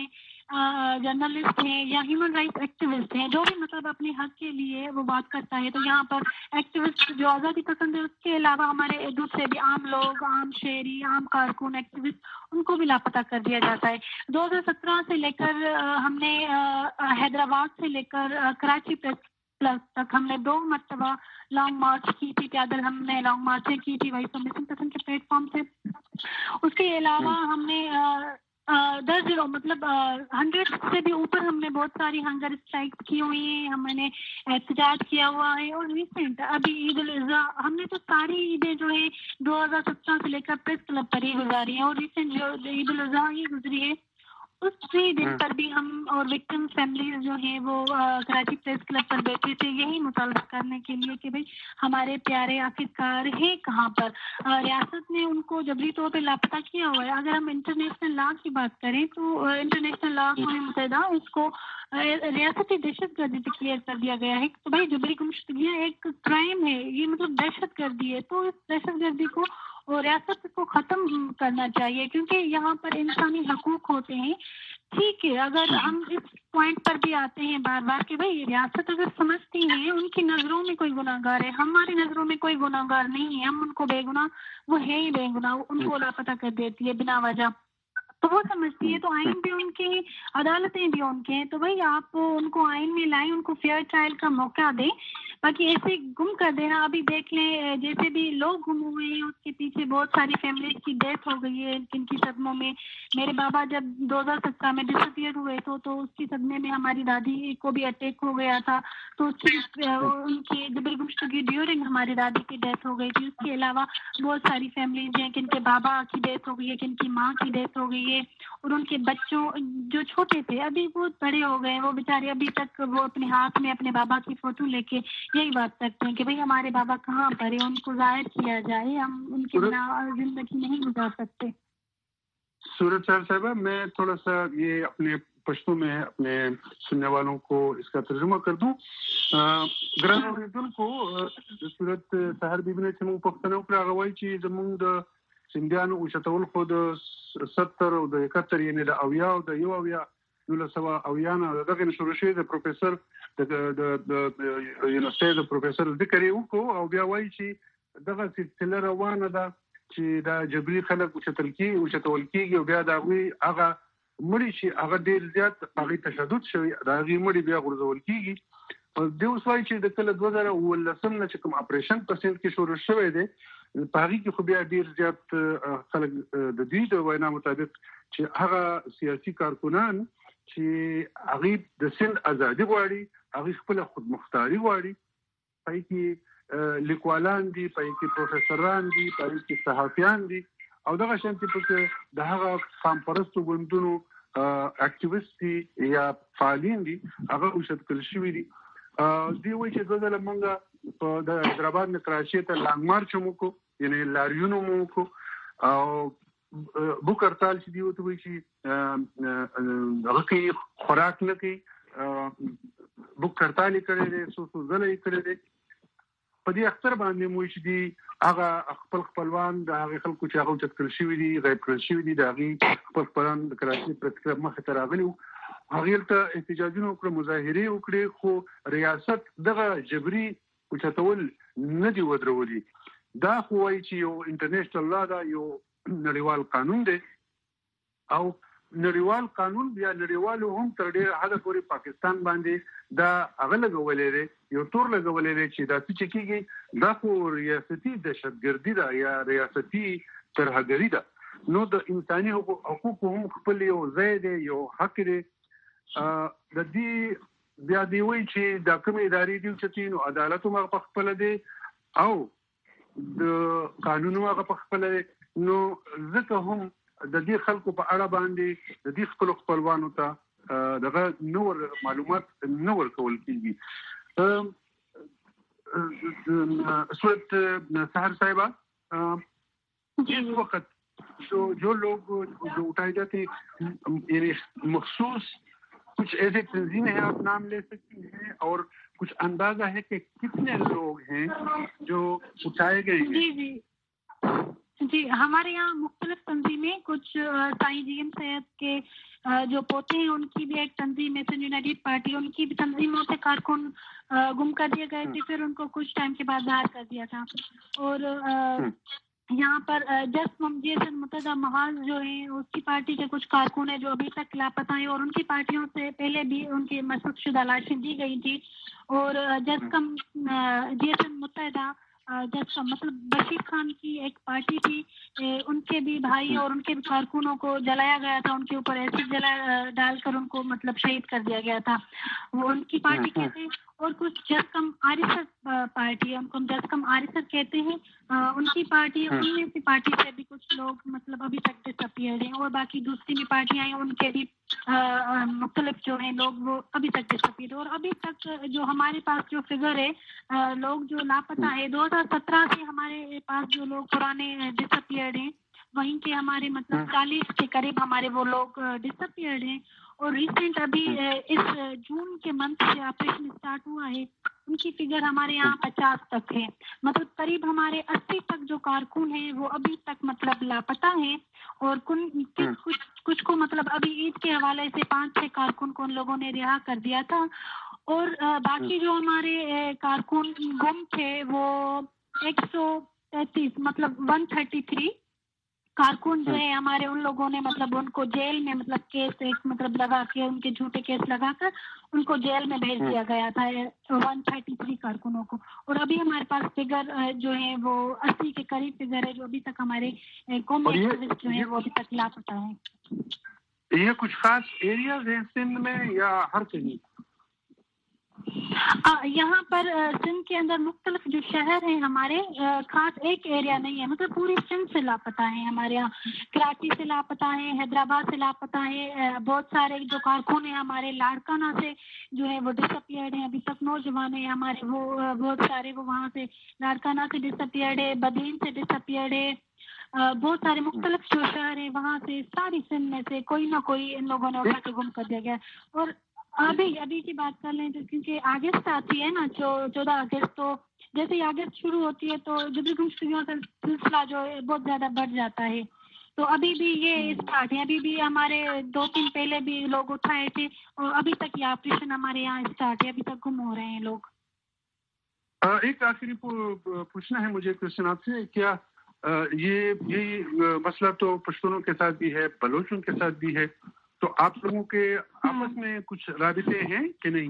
جرنلسٹ ہیں یا ہیومن رائٹس ایکٹیوسٹ ہیں، جو بھی مطلب اپنے حق کے لیے وہ بات کرتا ہے. تو یہاں پر ایکٹیوسٹ جو آزادی پسند ہے، اس کے علاوہ ہمارے دوسرے بھی عام لوگ، عام شہری، عام کارکن ایکٹیوسٹ، ان کو بھی لاپتہ کر دیا جاتا ہے. دو ہزار سترہ سے لے کر ہم نے حیدرآباد سے لے کر کراچی پریس کلب تک ہم نے دو مرتبہ لانگ مارچ کی تھی، پیدل ہم نے لانگ مارچیں کی تھی وائس آف مسنگ پرسن کے پلیٹ فارم سے. اس کے علاوہ ہم نے درج مطلب ہنڈریڈ سے بھی اوپر ہم نے بہت ساری ہنگر اسٹرائکس کی ہوئی ہیں، ہم نے احتجاج کیا ہوا ہے. اور ریسنٹ ابھی عید الاضحیٰ ہم نے تو ساری عیدیں جو ہے دو ہزار سترہ سے لے کر پریس کلب پر ہی گزاری ہیں. اور ریسنٹ جو عید الاضحیٰ ہی گزری ہے اس ہی دن پر بھی ہم اور وکٹم فیملیز جو ہیں وہ کراچی پریس کلب پر بیٹھے تھے یہی مطالبہ کرنے کے لیے کہ بھائی ہمارے پیارے آخرکار ہیں کہاں پر. ریاست نے ان کو جبری طور پہ لاپتہ کیا ہوا ہے. اگر ہم انٹرنیشنل لا کی بات کریں تو انٹرنیشنل لا قومی متحدہ اس کو ریاستی دہشت گردی ڈکلیئر کر دیا گیا ہے. تو بھائی جبری گمشدگیاں ایک کرائم ہے، یہ مطلب دہشت گردی ہے. تو اس دہشت گردی کو اور ریاست کو ختم کرنا چاہیے کیونکہ یہاں پر انسانی حقوق ہوتے ہیں. ٹھیک ہے، اگر ہم اس پوائنٹ پر بھی آتے ہیں بار بار کہ بھائی ریاست اگر سمجھتی ہے ان کی نظروں میں کوئی گناہ گار ہے، ہماری نظروں میں کوئی گناہ گار نہیں ہے، ہم ان کو بے گناہ وہ ہے ہی بے گناہ ان کو لاپتہ کر دیتی ہے بنا وجہ. تو وہ سمجھتی ہے. تو آئین بھی ان کے, عدالتیں بھی ان کے ہیں, تو بھائی آپ ان کو آئین میں لائیں, ان کو فیئر ٹرائل کا موقع دیں. باقی ایسے گم کر دینا, ابھی دیکھ لیں جیسے بھی لوگ گم ہوئے ہیں اس کے پیچھے بہت ساری فیملیز کی ڈیتھ ہو گئی ہے جن کی صدموں میں. میرے بابا جب دو ہزار سترہ میں ڈسپیئر ہوئے تو تو اس کی صدمے میں ہماری دادی کو بھی اٹیک ہو گیا تھا, تو اس کی ان کی جبری گمشدگی ڈیورنگ ہماری دادی کی ڈیتھ ہو گئی تھی. اس کے علاوہ بہت ساری فیملیز ہیں کن کے بابا کی ڈیتھ ہو گئی ہے, کن کی ماں کی ڈیتھ ہو گئی ہے, اور ان کے بچوں جو چھوٹے تھے ابھی بہت بڑے ہو گئے, وہ بیچارے ابھی تک وہ اپنے ہاتھ میں اپنے بابا کی فوٹو لے کے یہی بات کرتے ہیں کہ بھئی ہمارے بابا کہاں پر ہے, ان کو ظاہر کیا جائے, ہم ان کے بنا زندگی نہیں گزار سکتے. صورت صاحبہ میں تھوڑا سا یہ اپنے پشتوں میں اپنے سننے والوں کو اس کا ترجمہ کر دوں. ګران اوریدونکو صورت سحر بیبي نه چې موږ پوښتنه وکړه هغه وایي چې زموږ د سیندیانو اوچتول خو د ستر او د اکهتر یعنې د اویا او د یو اویا نولس سوه اویا نه دغه نه شروع شوی د پروفیسر د یونیورسټۍ د پروفیسر ذکر یې وکړو او بیا وایي چې دغه سلسله روانه ده چې دا جبري خلک اوچتل کېږي اوچتول کېږي او بیا د هغوی هغه مړي چې هغه ډېر زیات هغوی تشدد شوي د هغې مړي بیا غورځول کېږي. دی اوس وایي چې د کله دوه زره اوولسم نه چې کوم اپریشن په سند کې شروع شوی دی په هغې کې خو بیا ډېر زیات خلک د دوی د وینا مطابق چې هغه سیاسي کارکنان چې هغوی د سند ازادي غواړي, هغوی خپله خودمختاري غواړي, په هغې کې لیکوالان دي, په هغې کې پروفیسران دي, په هغې کې صحافیان دي او دغه شانتې پکې د هغه قام پرستو ګوندونو اکټیویسټ دي یا فعالین دي, هغه اوچت کړل شوي دي. دی وایي چې دوه ځله موږ په د حیدرآباد نه کراچۍ ته لانګ مارچ هم وکړو, یعنې لاریون هم وکړو, او بوک هړتال چې دی ورته وایي چې هغه کوي خوراک نه کوي, بوک هړتال یې کړی دی, څو څو ځله یې کړی دی. په دې اختر باندې مو چې دی هغه خپل خپلوان د هغې خلکو چې هغه اوچت کړل شوي دي, غیب کړل شوي دي, د هغې خپل خپلوان د کراچۍ پریس کلب مخې ته راغلي وو, هغې ته احتجاجونه وکړه, مظاهرې وکړې, خو ریاست دغه جبري اوچتول نه دي ودرولي. دا خو وایي چې یو انټرنیشنل لا ده, یو نړیوال قانون دی, او نړیوال قانون بیا نړیوالو هم تر ډېره حده پورې پاکستان باندې دا هغه لګولی دی, یو تور لګولی دی چې دا څه چې کېږي دا خو ریاستي دهشتګردي ده یا ریاستي ترهګري ده. نو د انساني حقوقو هم خپل یو ځای دی, یو حق دی. د دې بیا دی وایي چې دا کومې ادارې دي اوچتي نو عدالت هم هغه په خپله دی او د قانون هم هغه په خپله دی. نو ځکه هم د دې خلکو په اړه باندې د دې خپلو خپلوانو ته دغه نور معلومات نه ورکول کېږي. صورت سحر صاحبہ, اس وقت جو جو لوگ جو اٹھائے جاتے ہیں یعنی مخصوص کچھ ایسے تنظیمیں ہیں, آپ نام لے سکتی ہیں, اور کچھ اندازہ ہے کہ کتنے لوگ ہیں جو اٹھائے گئے ہیں؟ جی جی جی ہمارے یہاں مختلف تنظیمیں, کچھ سائیں جی ایم سید کے جو پوتے ہیں ان کی بھی ایک تنظیم ہے سندھ یونائٹیڈ پارٹی, ان کی بھی تنظیموں سے کارکن گم کر دیے گئے تھے, پھر ان کو کچھ ٹائم کے بعد ظاہر کر دیا تھا. اور یہاں پر جسٹ جیسن متحدہ محاذ جو ہیں اس کی پارٹی کے کچھ کارکن ہیں جو ابھی تک لاپتہ ہیں, اور ان کی پارٹیوں سے پہلے بھی ان کی مسخ شدہ لاشیں دی گئی تھی. اور جس کم جیسن متحدہ جس کا مطلب بشیر خان کی ایک پارٹی تھی, ان کے بھی بھائی اور ان کے بھی کارکنوں کو جلایا گیا تھا, ان کے اوپر ایسڈ جلا ڈال کر ان کو مطلب شہید کر دیا گیا تھا, وہ ان کی پارٹی کے تھے. اور کچھ جس کم آریسر پارٹی, ان کو ہم جس کم آریسر کہتے ہیں, ان کی پارٹی, ان میں سے پارٹی سے بھی کچھ لوگ مطلب ابھی تک ڈسپیئرڈ ہیں, اور باقی دوسری بھی پارٹیاں ہیں ان کے بھی مختلف جو ہیں لوگ وہ ابھی تک ڈسپیئرڈ. اور ابھی تک جو ہمارے پاس جو فگر ہے لوگ جو لاپتہ ہے, دو ہزار سترہ سے ہمارے پاس جو لوگ پرانے ڈسپیئرڈ ہیں وہیں کے ہمارے مطلب چالیس کے قریب ہمارے وہ لوگ ڈسپیئرڈ ہیں. اور ریسنٹ ابھی اس جون کے منتھ سے آپریشن اسٹارٹ ہوا ہے, ان کی فگر ہمارے یہاں پچاس تک ہے. مطلب قریب ہمارے اسی تک جو کارکن ہیں وہ ابھی تک مطلب لاپتہ ہیں, اور کچھ کچھ کو مطلب ابھی عید کے حوالے سے پانچ چھ کارکن کو ان لوگوں نے رہا کر دیا تھا. اور باقی جو ہمارے کارکن گم تھے وہ ایک سو تینتیس مطلب ون تھرٹی تھری کارکن جو ہے ہمارے, ان لوگوں نے مطلب ان کو جیل میں مطلب کیس ایک مطلب لگا کے, ان کے جھوٹے کیس لگا کر ان کو جیل میں بھیج دیا گیا تھا ون تھرٹی تھری کارکنوں کو. اور ابھی ہمارے پاس فگر جو ہے وہ اسی کے قریب فگر ہے جو ابھی تک ہمارے قومی ایکٹیوسٹ جو ہے وہ ابھی تک لاپتہ ہیں. یہ کچھ خاص ایریاز ہیں سندھ میں یا ہر کہیں؟ یہاں پر سندھ کے اندر مختلف جو شہر ہیں ہمارے, خاص ایک ایریا نہیں ہے, مطلب پوری سندھ سے لاپتہ ہیں. ہمارے یہاں کراچی سے لاپتہ ہیں, حیدرآباد سے لاپتہ ہیں, بہت سارے جو کارکن ہیں ہمارے لاڑکانہ سے جو ہے وہ ڈس اپیئرڈ ہیں ابھی تک. نوجوان ہیں ہمارے وہ بہت سارے وہ وہاں سے لاڑکانہ سے ڈس اپیئرڈ ہے, بدین سے ڈس اپیئرڈ ہے, بہت سارے مختلف جو شہر ہیں وہاں سے ساری سندھ میں سے کوئی نہ کوئی ان لوگوں نے اٹھا کے گم کر دیا گیا. اور ابھی ابھی کی بات کر لیں تو کیونکہ اگست آتی ہے نا, چودہ اگست, تو جیسے ہی اگست شروع ہوتی ہے تو جبری گمشدگیوں کا سلسلہ جو ہے بہت زیادہ بڑھ جاتا ہے. تو ابھی بھی یہ اسٹارٹ ہے, ابھی بھی ہمارے دو دن پہلے بھی لوگ اٹھائے تھے اور ابھی تک یہ آپریشن ہمارے یہاں اسٹارٹ ہے, ابھی تک گم ہو رہے ہیں لوگ. ایک آخری پوچھنا ہے مجھے کوشچن آپ سے, کیا یہ یہ مسئلہ تو پشتونوں کے ساتھ بھی ہے, بلوچوں کے ساتھ بھی ہے, تو آپ لوگوں کے آپس میں کچھ رابطے ہیں کہ نہیں؟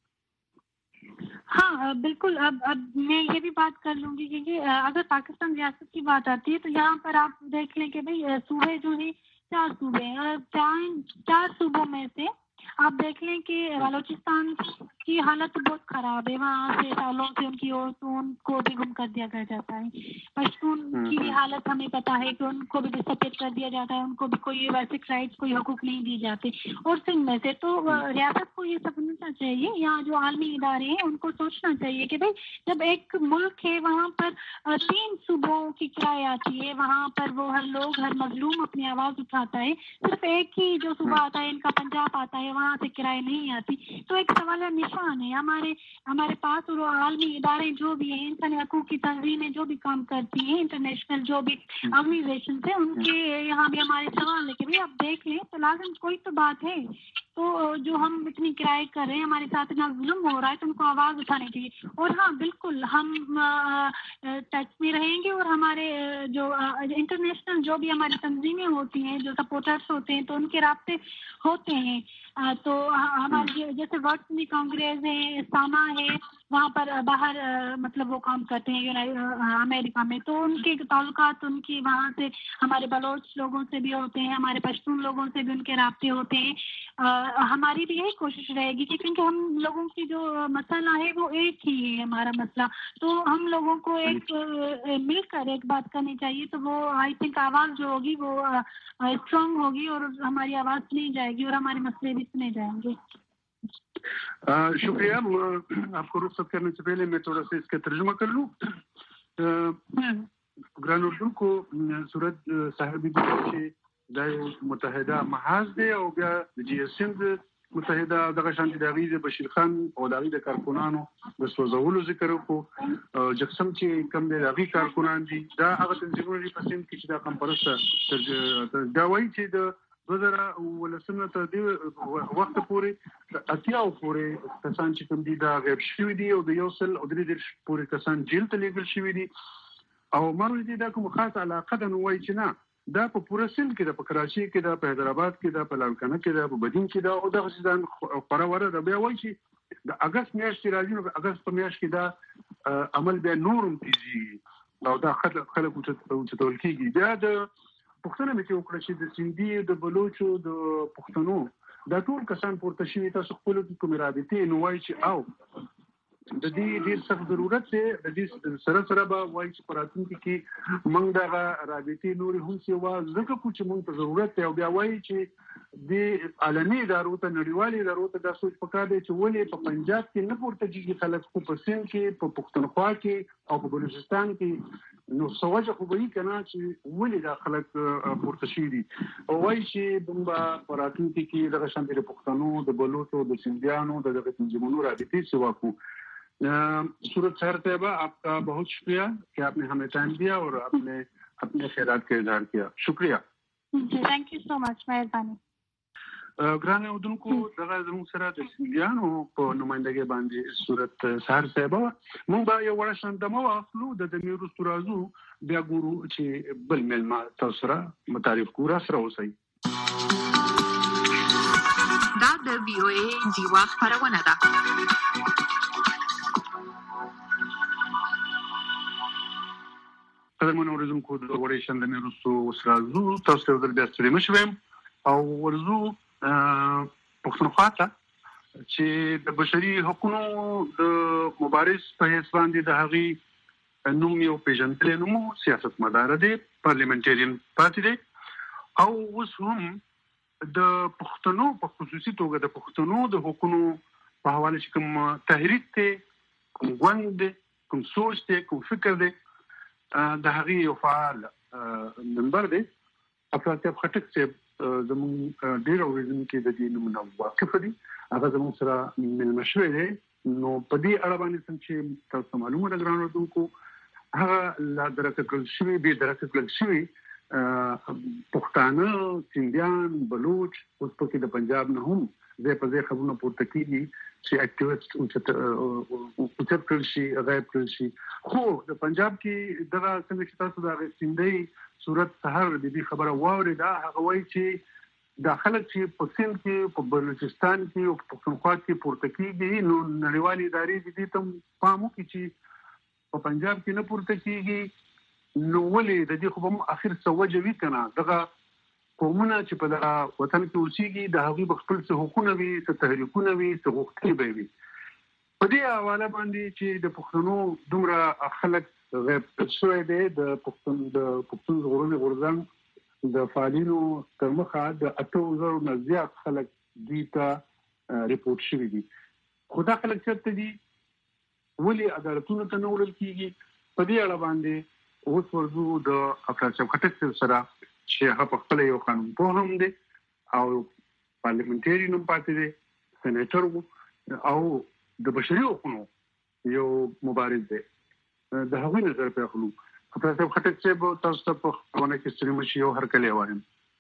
ہاں بالکل. اب اب میں یہ بھی بات کر لوں گی کیونکہ اگر پاکستان ریاست کی بات آتی ہے تو یہاں پر آپ دیکھ لیں کہ بھائی صوبے جو ہیں چار صوبے ہیں, اور چار صوبوں میں سے آپ دیکھ لیں کہ بلوچستان کی حالت بہت خراب ہے. وہاں سے سالوں سے ان کی عورتوں کو بھی گم کر دیا جاتا ہے. پشتون کی بھی حالت ہمیں پتا ہے کہ ان کو بھی ڈسپیئر کر دیا جاتا ہے, ان کو بھی کوئی بیسک رائٹس, کوئی حقوق نہیں دی جاتے. اور سندھ میں سے تو ریاست کو یہ سمجھنا چاہیے, یہاں جو عالمی ادارے ہیں ان کو سوچنا چاہیے کہ بھائی جب ایک ملک ہے وہاں پر تین صوبوں کی کرائے آتی ہے, وہاں پر وہ ہر لوگ ہر مظلوم اپنی آواز اٹھاتا ہے, صرف ایک ہی جو صوبہ آتا ہے ان کا پنجاب آتا ہے, وہاں سے کرائے نہیں آتی. تو ایک سوال نشان ہے ہمارے ہمارے پاس. اور عالمی ادارے جو بھی ہیں, انسانی حقوق کی تنظیمیں جو بھی کام کرتی ہیں, انٹرنیشنل جو بھی آرگنائزیشن ہے, ان کے یہاں بھی ہمارے سوال ہے کہ بھائی آپ دیکھ لیں تو لازم کوئی تو بات ہے. تو جو ہم اتنی کرائے کر رہے ہیں, ہمارے ساتھ اتنا ظلم ہو رہا ہے, تو ان کو آواز اٹھانی چاہیے. اور ہاں بالکل ہم ٹچ میں رہیں گے, اور ہمارے جو انٹرنیشنل جو بھی ہماری تنظیمیں ہوتی ہیں, جو سپورٹرس ہوتے ہیں, تو ان کے رابطے ہوتے ہیں. تو ہمارے جیسے ورلڈ سندھی کانگریس ہے, ساما ہے, وہاں پر باہر مطلب وہ کام کرتے ہیں امریکہ میں, تو ان کے تعلقات ان کی وہاں سے ہمارے بلوچ لوگوں سے بھی ہوتے ہیں, ہمارے پشتون لوگوں سے بھی ان کے رابطے ہوتے ہیں. ہماری بھی یہی کوشش رہے گی کہ کیونکہ ہم لوگوں کی جو مسئلہ ہے وہ ایک ہی ہے ہمارا مسئلہ, تو ہم لوگوں کو ایک مل کر ایک بات کرنی چاہیے. تو وہ آئی تھنک آواز جو ہوگی وہ اسٹرانگ ہوگی, اور ہماری آواز سنی جائے گی, اور ہمارے مسئلے بھی سنے جائیں گے. شکریہ. آپ کو رخصت کرنے سے پہلے میں تھوڑا سا اس کا ترجمہ کر لوں. گران اردو کو صورت صاحب سے دای متحدہ محاذ دے او بیا جی سند متحدہ دغه شانتي د غیزه بشیر خان او د غیزه کارکونانو د سوزولو ذکر وکړو. جکسم چې کم د غی کارکونان دي دا هغه تنظیمونه په سند کې چې دا کم پرسته دا وایي چې د دو هزار ولسمه ته دی وخت پورې اتیاو پورې کسان چې کوم دي دا غیب شوي دي او د یو سل او درې دېرش پورې کسان جیل ته لیږل شوي دي. او مروي دي دا کوم خاص علاقه ده, نو وایي چې نه دا په پوره سند کې ده, په کراچي کې ده, په حیدرآباد کې ده, په لاړکانه کې ده, په بدین کې ده, او دغه ځان خوره وره ده. بیا وایي چې د اګست میاشت چې راځي نو په اګست په میاشت کې دا عمل بیا نورم کېږي او دا خلک اوچتول کېږي. بیا د پوښتنه مې چې وکړه چې د سندي, د بلوچو, د پښتنو دا ټول کسان پورته شوي, تاسو خپلو کې کومې رابطې, نو وایي چې او د دې ډېر سخت ضرورت دی. د دې سره سره به وایي چې په راتلونکي کې موږ دغه رابطې نورې هم سیوا ځکه کو چې موږ ته ضرورت دی. او بیا وایي چې د عالمي ادارو ته, نړیوالې ادارو ته دا سوچ پکار دی چې ولې په پنجاب کې نه پورته کېږي خلک, خو په سند کې, په پښتونخوا کې او په بلوچستان کې, نو څه وجه خو به وي که نه چې ولې دا خلک پورته شوي دي. او وایي چې موږ به په راتلونکي کې دغه شانتې د پښتنو, د بلوچو, د سندیانو د دغه تنظیمونو رابطې سیوا کو. صورت خیر طیبہ, آپ کا بہت شکریہ کہ آپ نے ہمیں ٹائم دیا اور آپ نے اپنے خیالات کا اظہار کیا. شکریہ. تھینک یو سو مچ. مہربانی. ګران اودونکو دغه زموږ سره د سیندیانو په نمائندګۍ باندې صورت سهار صاحب موږ به یو وړه شاندمه واخلو د دې وروسته راځو بیا ګورو چې بل ملما تاسو سره متعارف کورا سره اوسئ. دا د وی او ای دیوا خبرونه ده. قدمونه ورزونکو د وړې شاندمه وروسته راځو تاسو ته د بیا ستړي مشوم او ورزو پښتونخوا ته چې د بشري حقوقو د مبارز په هیڅ باندې د هغې نوم یو پیژندل نوم سیاستمدار دی پارلیمنټریان پارټي دی او اوس هم د پښتنو په خصوصي توګه د پښتنو د حقوقو په حواله چې کوم تحریک ته کوم غوند کوم سوچ ته کوم فکر دی د هغې یو فعال منبر دی افراطیاب خټک چې زمون ډیر اورېدونکو کې د دې نومونه واقف دي هغه زمون سره ملما شوی دی نو په دې اړه باندې څنګه تاسو معلومه ده ګران اورېدونکو هغه لا درکه کول شوی به درکه کول شوی پښتانه سیندیان بلوچ اوس په کې د پنجاب نه هم زه په دې خبرونه پورته کیږي چې اکټیویسټ او چې او چې شي غیب کړی شي خو د پنجاب کې دغه څنګه چې تاسو د سیندۍ صورت سهار د دې خبره واوري دا هغه وایي چې د خلک چې په سند کې په بلوچستان کې او په پښتونخوا کې پورته کیږي نو نړیوالې ادارې دې ته پام وکړي چې په پنجاب کې نه پورته کیږي نو ولې د دې خو به اخر څه وجه وي کنه دغه قومونه چې په دغه وطن کې اوسېږي د هغوی به خپل څه حقونه وي څه تحریکونه وي څه غوښتنې به وي په دې حواله باندې چې د پښتنو دومره خلک غیب شوی دی د پښتون د پښتون ژغورنې غورځنګ د فعالینو تر مخه د اته زره نه زیات خلک دوی ته ریپورټ شوي دي خو دا خلک چېرته دي ولې عدالتونو ته نه وړل کېږي په دې اړه باندې اوس ورځو د افراطیاب خټک سره چې هغه په خپل یو قانون پوه هم دی او پارلیمنټری نوم پاتې دی سېنیټر او د بشري حقوقو یو مبارز دی د هغوی نظر په اخلو افراطیاب خټک چې تاسو ته په خبرونه کې ستړي مشي یو هرکلی وایم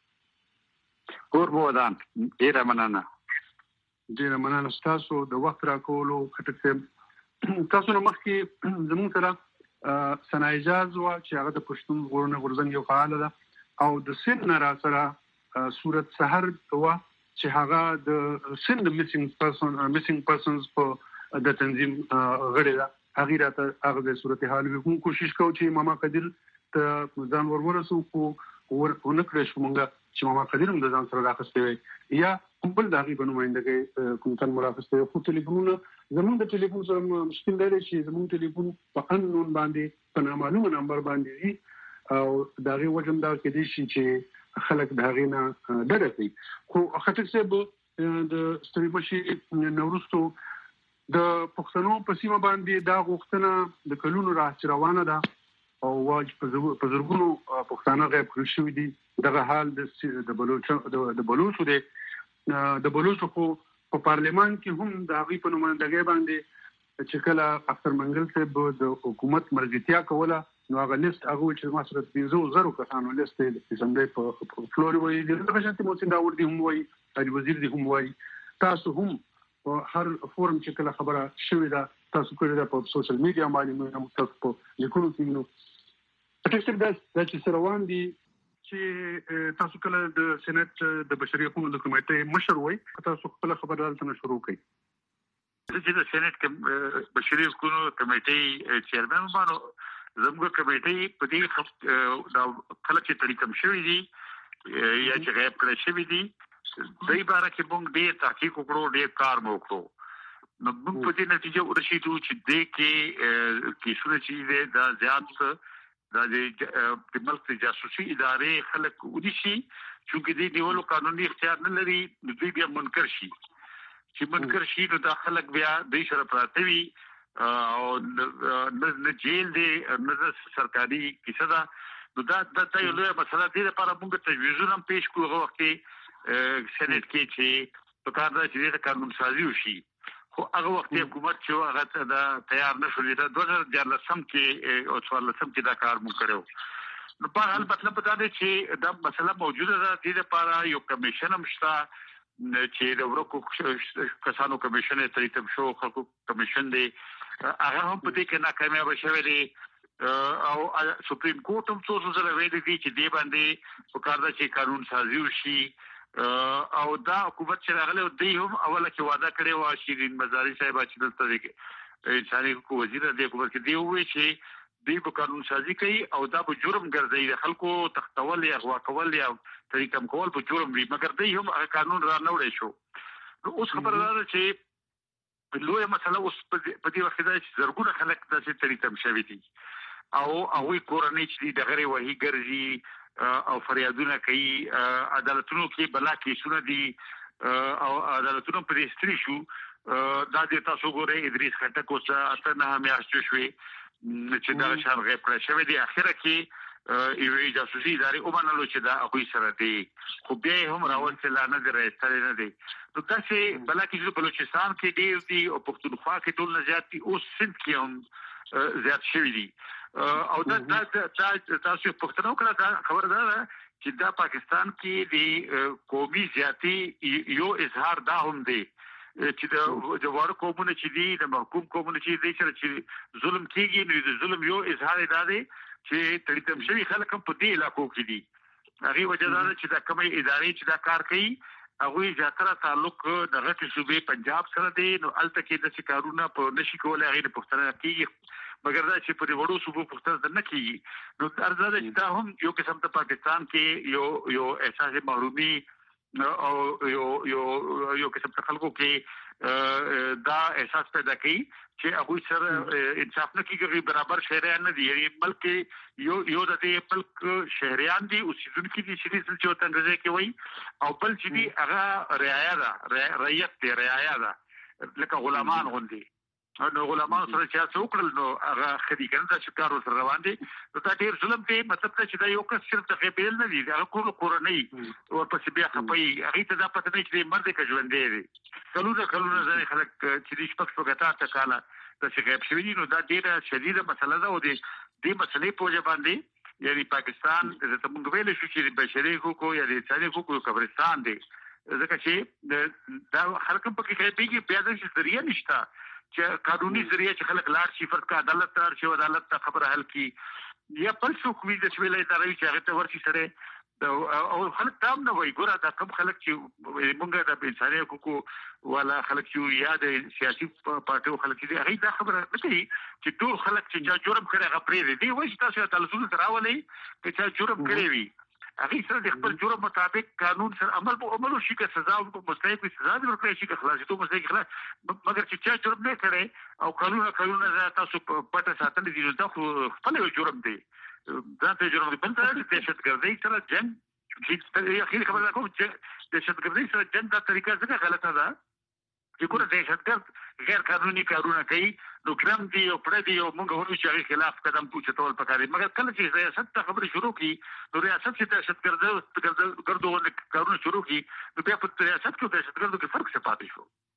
قربو ودان ډېره مننه ډېره مننه ستاسو د وخت راکولو خټک صاحب تاسو نه مخکې زموږ سره ثنا اعجاز وه چې هغه د پښتون ژغورنې غورځنګ یو فعاله ده او د سند نه را سره صورت سهار وه چې هغه د سند میسنګ پرسن میسنګ پرسنز په د تنظیم غړې ده هغه راته هغه د صورتحال وکړو کوشش کوو چې ماما قدیر ته ځان ورورسو خو ونه کړی شو مونږ چې ماما قدیر هم د ځان سره راخسته وي یا بل د هغې په نمایندګۍ کوم تن مراخسته وي خو ټلیفونونه زمونږ د ټلیفون سره مشکل دی چې زمونږ ټلیفون په انون باندې په نامعلومه نمبر باندې وي او د هغې وجه هم دا کېدای شي چې خلک د هغې نه ډډه کوي خو خټک صاحب د ستړي مشي نه وروستو د پښتنو په سیمه باندې دا غوښتنه د کلونو راهیسې روانه ده او واج په زرګونو پښتانه غیب کړل شوي دي دغه حال د بلوچو د بلوچو دی د بلوچو خو په پارلمان کې هم د هغوی په نمایندګۍ باندې چې کله اختر منګل صاحب د حکومت مرجعیتیا کوله نو هغه لیست هغه چې ما سره پنځه زره کسانو لیست د اسمبلی په فلوري وایي دغه شانتي محسن داوود دی هم وایي علي وزیر دی هم وایي تاسو هم په هر فورم چې کله خبره شوې ده تاسو کړی ده په سوشل میډیا باندې نو تاسو په لیکونو کې نو اټکټ دا چې سره روان دي چې تاسو کله د سېنات د بشري حقوقو د کمیټې مشر وای تاسو خپل خبره دلته شروع کړئ چې د سېنات کې بشري حقوقو کمیټې چیرمن باندې زموږ کمیټې په دې دا کله چې طریقم شوې دي یا چې غیب کړی شوی دي دای باره کې موږ ډېر تحقیق وکړو ډېر کار مو وکړو نو موږ په دې نتیجه ورسېدو چې دې کې کیسونه چې دا زیات دا د ملک د جاسوسي ادارې خلک ودي شي چې دې نیولو قانوني اختیار نه لري نو دوی بیا منکر شي چې منکر شي نو دا خلک بیا د سره پراته وي او نه جیل دی نه سرکاري کیسه ده نو دا د یو لویه مسله دې لپاره موږ تجویزونه پیش کړو هغه وخت کې سېنات کې چې په کار ده چې د قانون سازي وشي خو هغه وخت حکومت چې هغه دا تیار نه شو د دوه زره دیارلسم کې او څوارلسم کې دا کار مو کړو نو په حال مطلب دا دی چې دا مسله موجوده ده د لپاره یو کمیشن هم شته چې د ورکو کسانو کمیشن ته تم شو خلکو کمیشن دی هغه هم په دې کې ناکامیاب شوی دی او سپریم کورټ هم څو ځله ویلي دي چې دې باندې په کار ده چې قانون سازي وشي او دا حکومت چې راغلی دی هم اوله کې وعده کړې وه شیرین مزاري صاحب چې دلته دی انساني حقوق وزیر دی حکومت کې دی وویل چې دوی به قانون سازي کوي او دا به جرم ګرځي د خلکو تختول یا اغوا کول یا طریقم کول به جرم وي مګر دوی هم قانون را نه وړي شو نو اوس خبره ده چې لویه مسله اوس په دې وخت کې چې زرګونه خلک داسې طریقم شوي دي او هغوی کورنۍ چې د غیر وحي ګرځي او فریادونه کوي عدالتونو کې بلا کیسونه دي او عدالتونو پرې ستړي شو دا د تاسو ګورئ ادریس خټک اوس اته نه میاشتې شوې چې دا شان غیب کړی شوی دی اخره کې یوې جاسوسي ادارې ومنلو چې دا هغوی سره دی خو بیا یې هم راوستل نه دی راایستلی نه دی نو داسې بلا کیسې بلوچستان کې ډېر دي او پښتونخوا کې ټول نه زیات دي اوس سند کې هم زیات شوي دي او دا تاسو پښتنو کړه خبر ده چې دا پاکستان کې د قومي زیاتی یو اظهار دا هم دی چې د جوړ قومونه چې دي د محکوم قومونه چې دي چې ظلم کیږي نو د ظلم یو اظهار دا دی چې تړیتم شوی خلک په دې علاقو کې دي هغه وجه دا چې د کومې ادارې چې دا کار کوي هغه زیاتره تعلق د غټ صوبې پنجاب سره دی نو الته کې د کارونه په نشي کولای هغه د پښتنه کیږي مګر دا چې په وړو صوبو پښتنه نه کیږي نو ارزه ده چې دا هم یو قسم ته پاکستان کې یو یو احساس محرومي او یو یو یو قسم ته خلکو کې دا احساس پیدا کوي چې هغه سره انصاف نه کیږي برابر شهریان نه دي یعنی بلکې یو یو د دې ملک شهریان دي اوسیدونکو دي چې څه چوت انګريزي کې وایي او بل چې دي هغه رعایا ده رعیت دی رعایا ده لکه غلامان غوندي نو غلامان سره چې څو کړل نو هغه خدي کنه چې کار سره روان دي نو دا ډیر ظلم دی مطلب چې دا یو کس صرف د غیبل نه دي هغه ټول کورنۍ او پس بیا خپي هغه ته دا پته نه چې مرده کې ژوند دی کلونه کلونه ځای خلک چې د شپږ شپږ تا کاله د چې غیب شوی نو دا ډیره شدیده مسله ده او د دې مسلې په وجه باندې یعنی پاکستان د تمنګ ویل شو چې بشري حقوق یا د انساني حقوقو قبرستان دی ځکه چې دا خلک په کې غیبي بیا د ذریعہ نشته چې قانوني ذریعہ چې خلک لاړ شي فرق عدالت ته ورشي عدالت ته خبره حل کی یا بل څوک وي د شویلې ادارې چې هغه ته ورشي سره او خلک تام نه وایي ګوره دا کوم خلک چې مونږ د انساني حقوقو ولا خلک چې یا د سیاسي پارټیو خلک دي هغه دا خبره نه کوي چې ټول خلک چې جرم کړي هغه پرې دي وایي تاسو ته تاسو سره راولي چې جرم کړی وي هغه سره د خپل جرم مطابق قانون سره عمل په عملو شي که سزا او مستحق سزا ورکړي شي که خلاصېدو مستحق خلاص مګر چې چا جرم نه کړي او قانون قانون تاسو پټه ساتل دي نو دا خپل جرم دی دا ته جرم دی بل څه د دهشتګردۍ سره جنگ چې اخیری خبره کوم چې دهشتګردۍ سره جنگ دا طریقه څنګه غلطه ده چې ګوره دهشتګرد غیر قانوني کارونه کوي نو کرم دی او پړه دی او موږ ورو چې هغه خلاف قدم پوښتول پکاري مګر کله چې ریاست ته خبرې شروع کی نو ریاست چې دهشتګرد ګردو کارونه شروع کی نو بیا په ریاست کې دهشتګردو کې فرق څه پاتې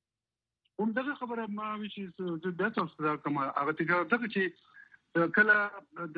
شو هم دغه خبره ما چې د تاسو دا کوم هغه تجارت دغه چې کله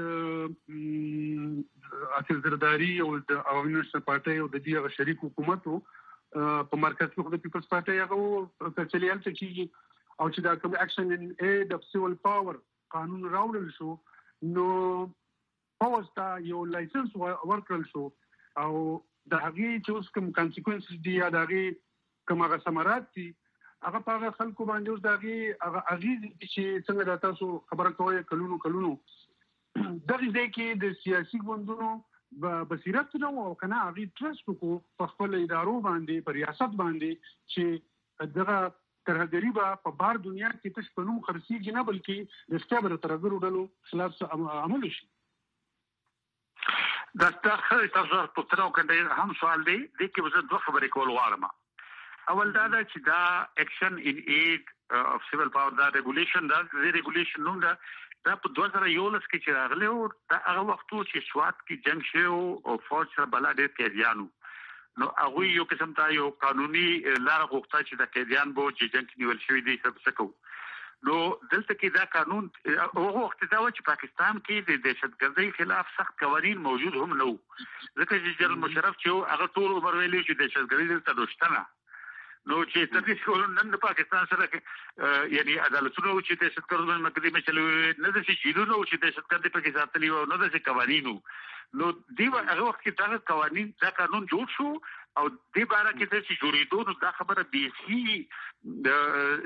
د اصل زرداری او د عوامي نشر پارټي او د دې شریک حکومتو په مرکز کې د پیپلز پارټي هغه چلیال څه کیږي او چې دا کوم اکشن ان اید اف سیول پاور قانون راوړل شو نو پوسټا یو لایسنس ورکړل شو او د هغه چې اوس کوم کانسیکوئنسز دي یا د هغه کوم هغه ثمرات دي هغه په خلکو باندې اوس د هغه هغه اغیز چې څنګه د تاسو خبره کوي کلونو کلونو دغه ځای کې د سیاسي ګوندونو بصیرت نه او کنه هغه ټرست کو په خپل ادارو باندې په ریاست باندې چې دغه ترهګری په بار دنیا کې تاسو په نوم خرڅیږي نه بلکې د ستابر ترګرو ډلو خلاف عمل شي دا تاسو په تاسو کې هم سوال دی د کې وزه دوه خبرې کول غواړم اول دا چې دا اکشن ان اید اف سیول پاور دا ریګولیشن دا ریګولیشن نوم دا دا په دوه زره یولس کې چې راغلی او دا هغه وختو چې سوات کې جنگ شو او فوج سره بلا ډېر قیدیانو نو هغه یو قسم ته یو قانوني لار غوښته چې د قیدیان بو چې جنگ نیول شوی دی څه کو نو دلته کې دا قانون هغه وخت دا و چې پاکستان کې د دهشتګردۍ خلاف سخت قوانين موجود هم نو ځکه چې جنرال مشرف چې هغه ټول عمر ویلي چې دهشتګردۍ دلته نشته نو چې تر دې ټول نن د پاکستان سره یعنی عدالتونو چې د ستګرو مقدمه چلوي نه د شیلونو چې د ستګر د پکې ساتلی او نه د قوانینو نو دیو هغه وخت کې دا قوانین دا قانون جوړ شو او د بارا کې چې جوړېدو نو دا خبره بیخي د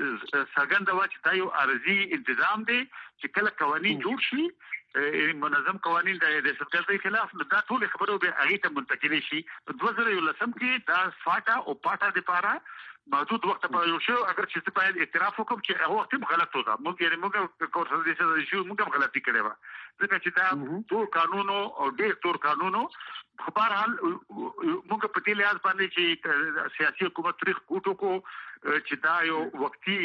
څنګه دا چې دا یو ارزي تنظیم دی چې کله قوانین جوړ شي منظم قوانین د ستګر د خلاف دا ټول خبرو به هغه ته منتقل شي په دوه زره یولسم کې دا فاټا او پاټا د پاره محدود وخت په یو شو اگر چې په اعتراف وکم چې هغه وخت غلط و دا موږ یې موږ کورس د څه شو موږ غلطي کړې و ځکه چې دا ټول قانونو او ډېر ټول قانونو په هر حال موږ په دې لحاظ باندې چې سیاسي حکومت تاریخ کوټو کو چې دا یو وختي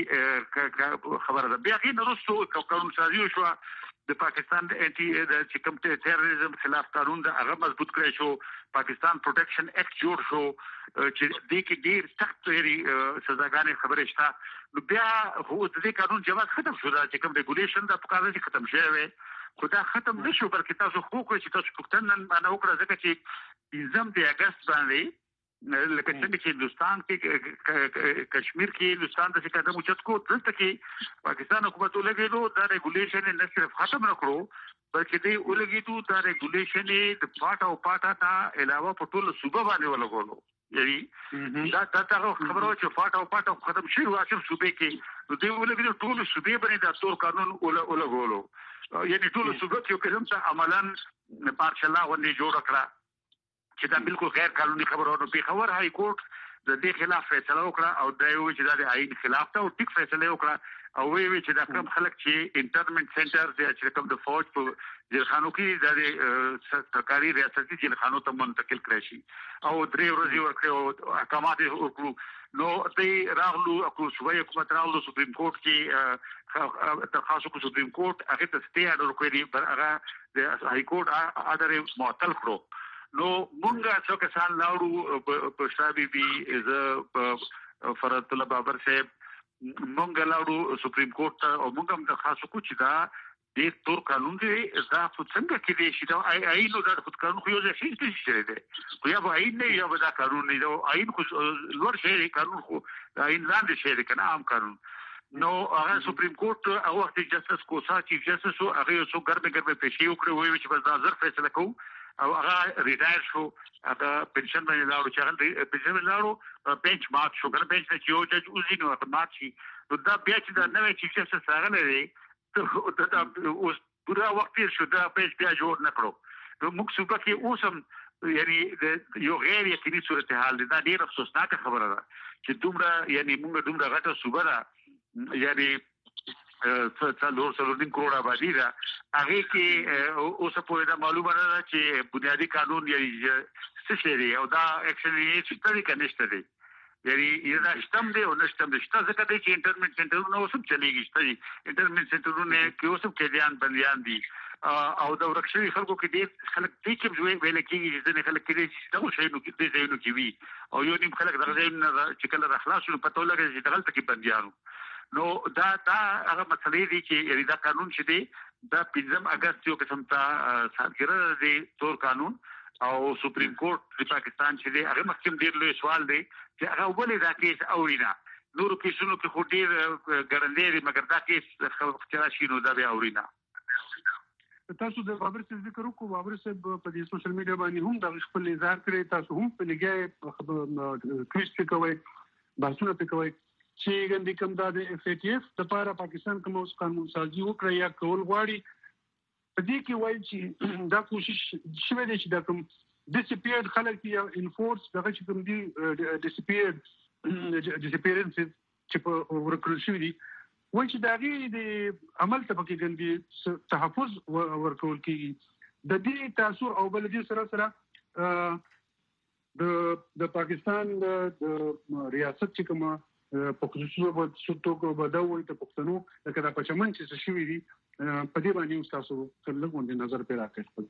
خبره ده بیا کې نورستو قانون سازي شو د پاکستان د انټي د چې کوم تیرریزم خلاف قانون دا هغه مضبوط کړی شو پاکستان پروټیکشن اکټ جوړ شو چې د کې ډیر سخت لري سزاګانې خبره شته نو بیا هو د دې قانون جواز ختم شو دا چې کوم ریګولیشن دا په کار کې ختم شوی خدا ختم نشو بلکې تاسو خو کوی چې تاسو پښتون نن باندې وکړه ځکه چې نظام د اگست باندې لکه څنګه چې هندستان کې کشمیر کې هندستان د څخه د موچت کو دلته کې پاکستان حکومت ولګېدو دا ریګولیشن نه صرف ختم نکړو بلکې دې ولګېدو دا ریګولیشن د پاټا او پاټا ته علاوه په ټول صوبه باندې ولګولو یعنی دا دا خبرو چې پاټا او پاټا ختم شي واچم صوبه کې نو دې ولګېدو ټول صوبه باندې د تور قانون ولګولو یعنی ټول صوبه کې کوم څه عملاً پارشلا ونی جوړ کړه چې دا بالکل غیر قانوني خبرونه په خبر هاي کورټ د دې خلاف فیصله وکړه او دا یو چې د آئین خلاف ته او ټیک فیصله وکړه او وی وی چې دا کوم خلک چې انټرمنټ سنټر چې کوم د فوج په جیلخانو کې د سرکاري ریاستي جیلخانو ته منتقل کړی شي او درې ورځې ورکړو احکامات وکړو نو دې راغلو اكو شويه حکومت راغلو سپریم کورټ کې ترخواست کو سپریم کورټ هغه ته سټي اډر کړی پر هغه د هاي کورټ اډر معطل کړو نو مونږه څو کسان لاړو په شابي بي از فرات الله بابر صاحب مونږه لاړو سپریم کورټ ته او مونږ هم د خاصو کو چې دا د تور قانون دی دا څنګه کې دی چې دا آئین نو دا خود قانون خو یو ځای شي شي دی خو یا به آئین نه یا به دا قانون نه دی آئین خو لور شي قانون خو آئین لاندې شي دی کنه عام قانون نو هغه سپریم کورټ هغه وخت جسټس کوسا چیف جسټس او هغه یو څو ګرمه ګرمه پېښې وکړې وایي چې بس دا زر فیصله کوو او هغه ریټایر شو هغه پنشن باندې لاړو چې هغه پنشن باندې لاړو بنچ مارک شو کنه بنچ چې یو جج اوسې نو په مارک شي نو دا بیا چې دا نوې چیف جسټس هغه لري ته دا اوس پورا وخت شو دا بنچ بیا جوړ نکړو نو موږ صبح کې اوسم یعنی یو غیر یقیني صورتحال دا ډیر افسوسناک خبره ده چې دومره یعنی موږ دومره غټه صوبه ده یعنی څلور څلور دین کروڑ آبادی ده هغه کې اوس په دا معلومه ده چې بنیادی قانون یې څه شي دی او دا اکچولی هیڅ طریقه نشته دی یعنی دا شتم دی او نشتم دی شته ځکه چې انټرمنټ سنټرونه اوس هم چلیږي شته انټرمنټ سنټرونه کې اوس هم کېدیان بنديان دي او دا ورکشي خلکو کې دې خلک دې چې ویل ویل کېږي چې خلک کې دې څه شي نو کې دې نو کې وي او یو نیم خلک درځي نه چې کله راخلاص شو پته ولګي چې دغلت کې بنديانو نو دا دا هغه مسلې دي چې یعنی دا قانون چې دی دا پنځم اگست یو قسم ته سالګره دی تور قانون او سپریم کورټ د پاکستان چې دی هغه محکم ډیر لوی سوال دی چې هغه ولې دا کیس اورینا نور کیسونو کې خو ډیر ګرندې دي مګر دا کیس خبره شي نو دا بیا اورینا تاسو د بابر څخه ذکر وکړو بابر صاحب په دې سوشل میډیا باندې هم د خپل اظهار کړی تاسو هم په لګي کوشش کوئ باسونه کوي چې ګندې کوم د اف ای ټی اف لپاره پاکستان کوم اوس قانون سازي وکړي یا کول غواړي په دې کې وایي چې دا کوشش شوه دي چې دا کوم ډیسپیرډ خلک یا انفورس دغه چې کوم دي ډیسپیرډ ډیسپیرنس چې په ورکړل شوی دي وایي چې دا غي د عمل ته پکې ګندې تحفظ ورکول کیږي د دې تاثیر او بل دې سره سره د د پاکستان د ریاست چې کومه په خصوصو په څوتو بدوي ته پښتنو لکه دا پچمن چې شوی دي په دې باندې تاسو کله غونډه نظر پیرا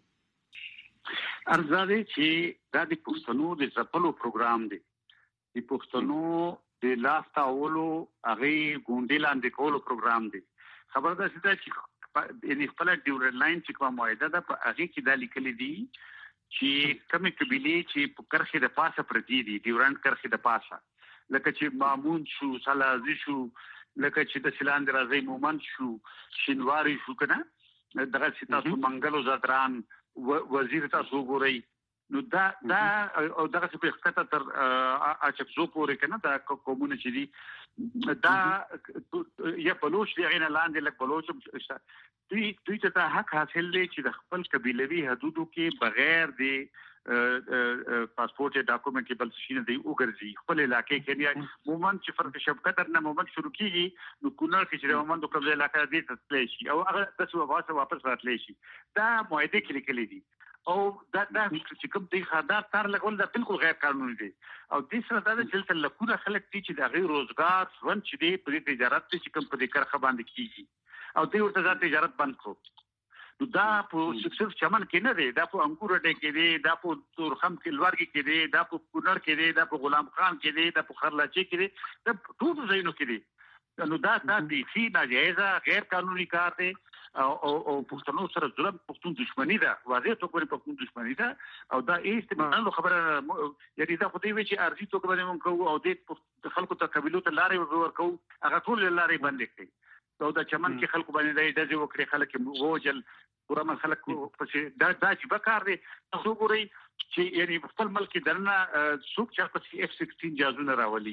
کړئ ارزاده چې دا د پښتنو د ځپلو پروګرام دی د پښتنو د لاستا اولو هغه غونډه لاندې کولو پروګرام دی خبر ده چې ان خپل ډیورن لاین چې کومه معاهده ده په هغه کې د لیکل دي چې کومه قبيله چې په کرخه د پاسه پرتی دي ډیورن کرخه د پاسه لکه چې مامون شو سلازي شو لکه چې د سیلاند راځي مومن شو شینواری شو کنه دغه تاسو منګلو زادران وزیر تاسو ګورئ نو دا دا او دغه په خطه تر اچکزو پورې کنه دا کومونه چې دي دا یا بلوچ دی غینه لاندې لک بلوچ دوی دوی ته حق حاصل دی چې د خپل قبيلوي حدودو کې بغیر دی پاسپورت ډاکومنت بل شي نه دی وګرځي خپل علاقې کې مومن چې فرق شبکت نه مومن شروع کیږي نو کونړ کې چې مومن د قبيله علاقې دي تسلی شي او هغه تاسو واسه واپس راتلی شي دا معاهده کې لیکلي دي او دا دا چې کوم دی خدای تر لګول دا بالکل غیر قانوني دي او د سره دا چې لکونه خلک دي چې د غیر روزګار ژوند چې دی په تجارت چې کوم په کارخه باندې کیږي او دوی ورته د تجارت بند کړو نو دا په صرف چمن کې نه دی دا په انګور ډې کې دی دا په تورخم کې لوړګي کې دی دا په کونړ کې دی دا په غلام خان کې دی دا په خرلاچي کې دی دا ټول ځایونو کې دی نو دا دا د فی ناجایزه غیر قانوني کار دی او او پښتنو سره ظلم پښتون دښمنی ده واضح تو کوي پښتون دښمنی ده او دا استعمال خبره یعنی دا خو دی چې ارزي تو کوي مونږ کو او د خلکو ته قبيلو ته لارې ورکو هغه ټول لارې بندې کړي او دا چمن کې خلکو باندې د دې وکړي خلک ووجل پورا مسله کو پښې دا دا چې بکار دی تاسو ګورئ چې یعنی خپل ملک درنه څوک چې په اف سیکسټین جازونه راولي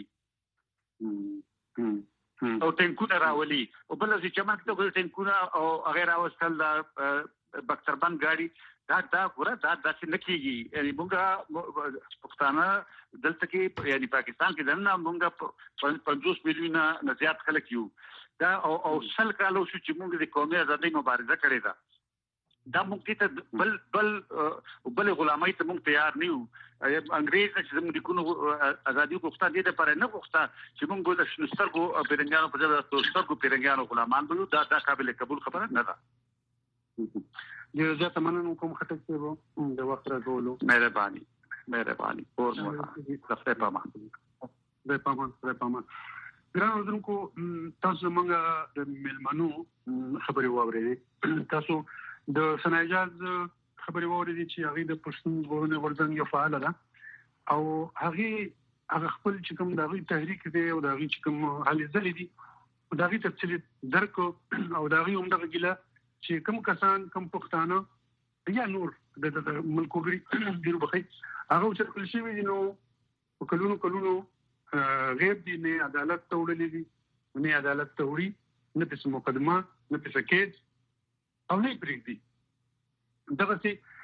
او ټینکونه راولي او بل چې چمن کې ته ټینکونه او غیر اوستل د بکتربند غاړي دا دا ګوره دا داسې نه کیږي یعنی موږ پښتانه دلته کې یعنی پاکستان کې دنه موږ پنځوس میلیونه نه زیات خلک یو دا او او سل کالو شو چې موږ د قومي ازادۍ مبارزه کړې ده دا موږ ته بل بل بل غلامۍ ته موږ تیار نه یو انګريز چې موږ د کونو ازادي غوښته دي د پر نه غوښته چې موږ د شنسترګو پیرنګانو په ځای د سترګو پیرنګانو غلامان بلو دا دا قابل قبول خبره نه ده ډیر زیات مننه کوم خټک ته وو د وخت راغولو مهرباني مهرباني اور مو تاسو په امان د پامان سره پامان ګران اوردونکو تاسو موږ د ملمنو خبري واورېدې تاسو د سنایجاز خبري واورېدې چې هغه د پښتون ژغورنې غورځنګ یو فعال ده او هغه هغه خپل چې کوم دغه تحریک دی او دغه چې کوم حل ځلې دي دغه تفصیل درک او دغه هم دغه ګله چې کوم کسان کوم پښتانه یا نور د ملکوګری ډیر بخي هغه چې کل شي وي نو کلونو کلونو غیب دي نه عدالت ته وړلې دي نه عدالت ته وړي نه په مقدمه نه په کېد او نه پرېږدي دغه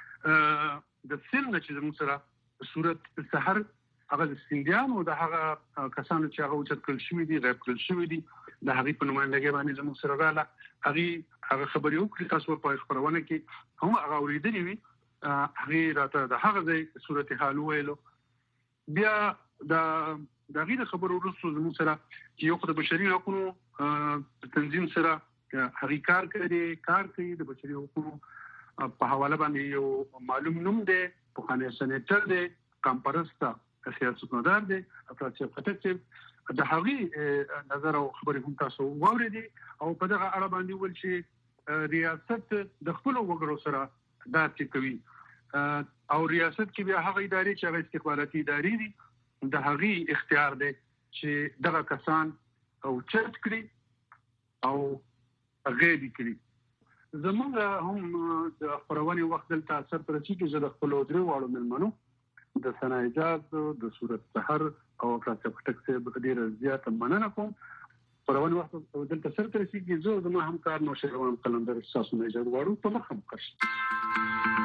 چې د سن چې زموږ سره صورت سحر هغه د سندیانو د هغه کسانو چې هغه چې کل شي دي غیب کل شي دي د هغه په نمائندګۍ باندې زموږ سره رااله هغه هغه خبرې وکړي تاسو په خبرونه کې هم هغه اوریدلې وي هغه راته د هغه ځای صورت حال ویلو بیا د د غیر خبرو وروسته زموږ سره چې یو خدای بشري حقوقو تنظیم سره هغه کار کوي کار کوي د بشري حقوقو په حواله باندې یو معلوم نوم دی په خانه سنټر دی کمپرستا سیاستمدار دی افراطي خطر د هغه نظر او خبرې هم تاسو واورېدي او په دغه اړه باندې ول چې ریاست د خپل وګړو سره دا چې کوي او ریاست کې بیا هغه ادارې چې هغه استخباراتي ادارې دي د هغه اختیار دی چې دغه کسان او چت کړي او هغه دي کړي زموږ هم د خبرونه وخت دلته اثر پر چې چې د خپل درو واړو ملمنو د سنایجاز د صورت سحر او کلاسه پټک څخه ډیر زیات مننه کوم پرونه وخت دلته سره تر شي چې زه زما همکار نو شروان کلندر تاسو نه جوړ واړو په مخه مکش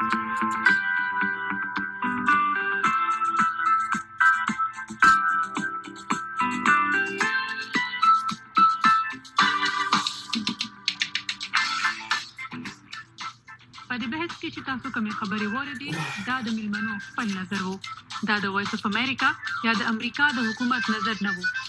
په دې بحث کې چې تاسو کومې خبرې واورېدې دا د ملمنو خپل نظر وو دا د وایس اف امریکا یا د امریکا د حکومت نظر نه وو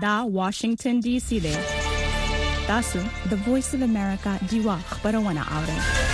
دا واشنگټن ډي سي دی. تاسو د وایس اف امریکا دیوا خبرونه اورئ.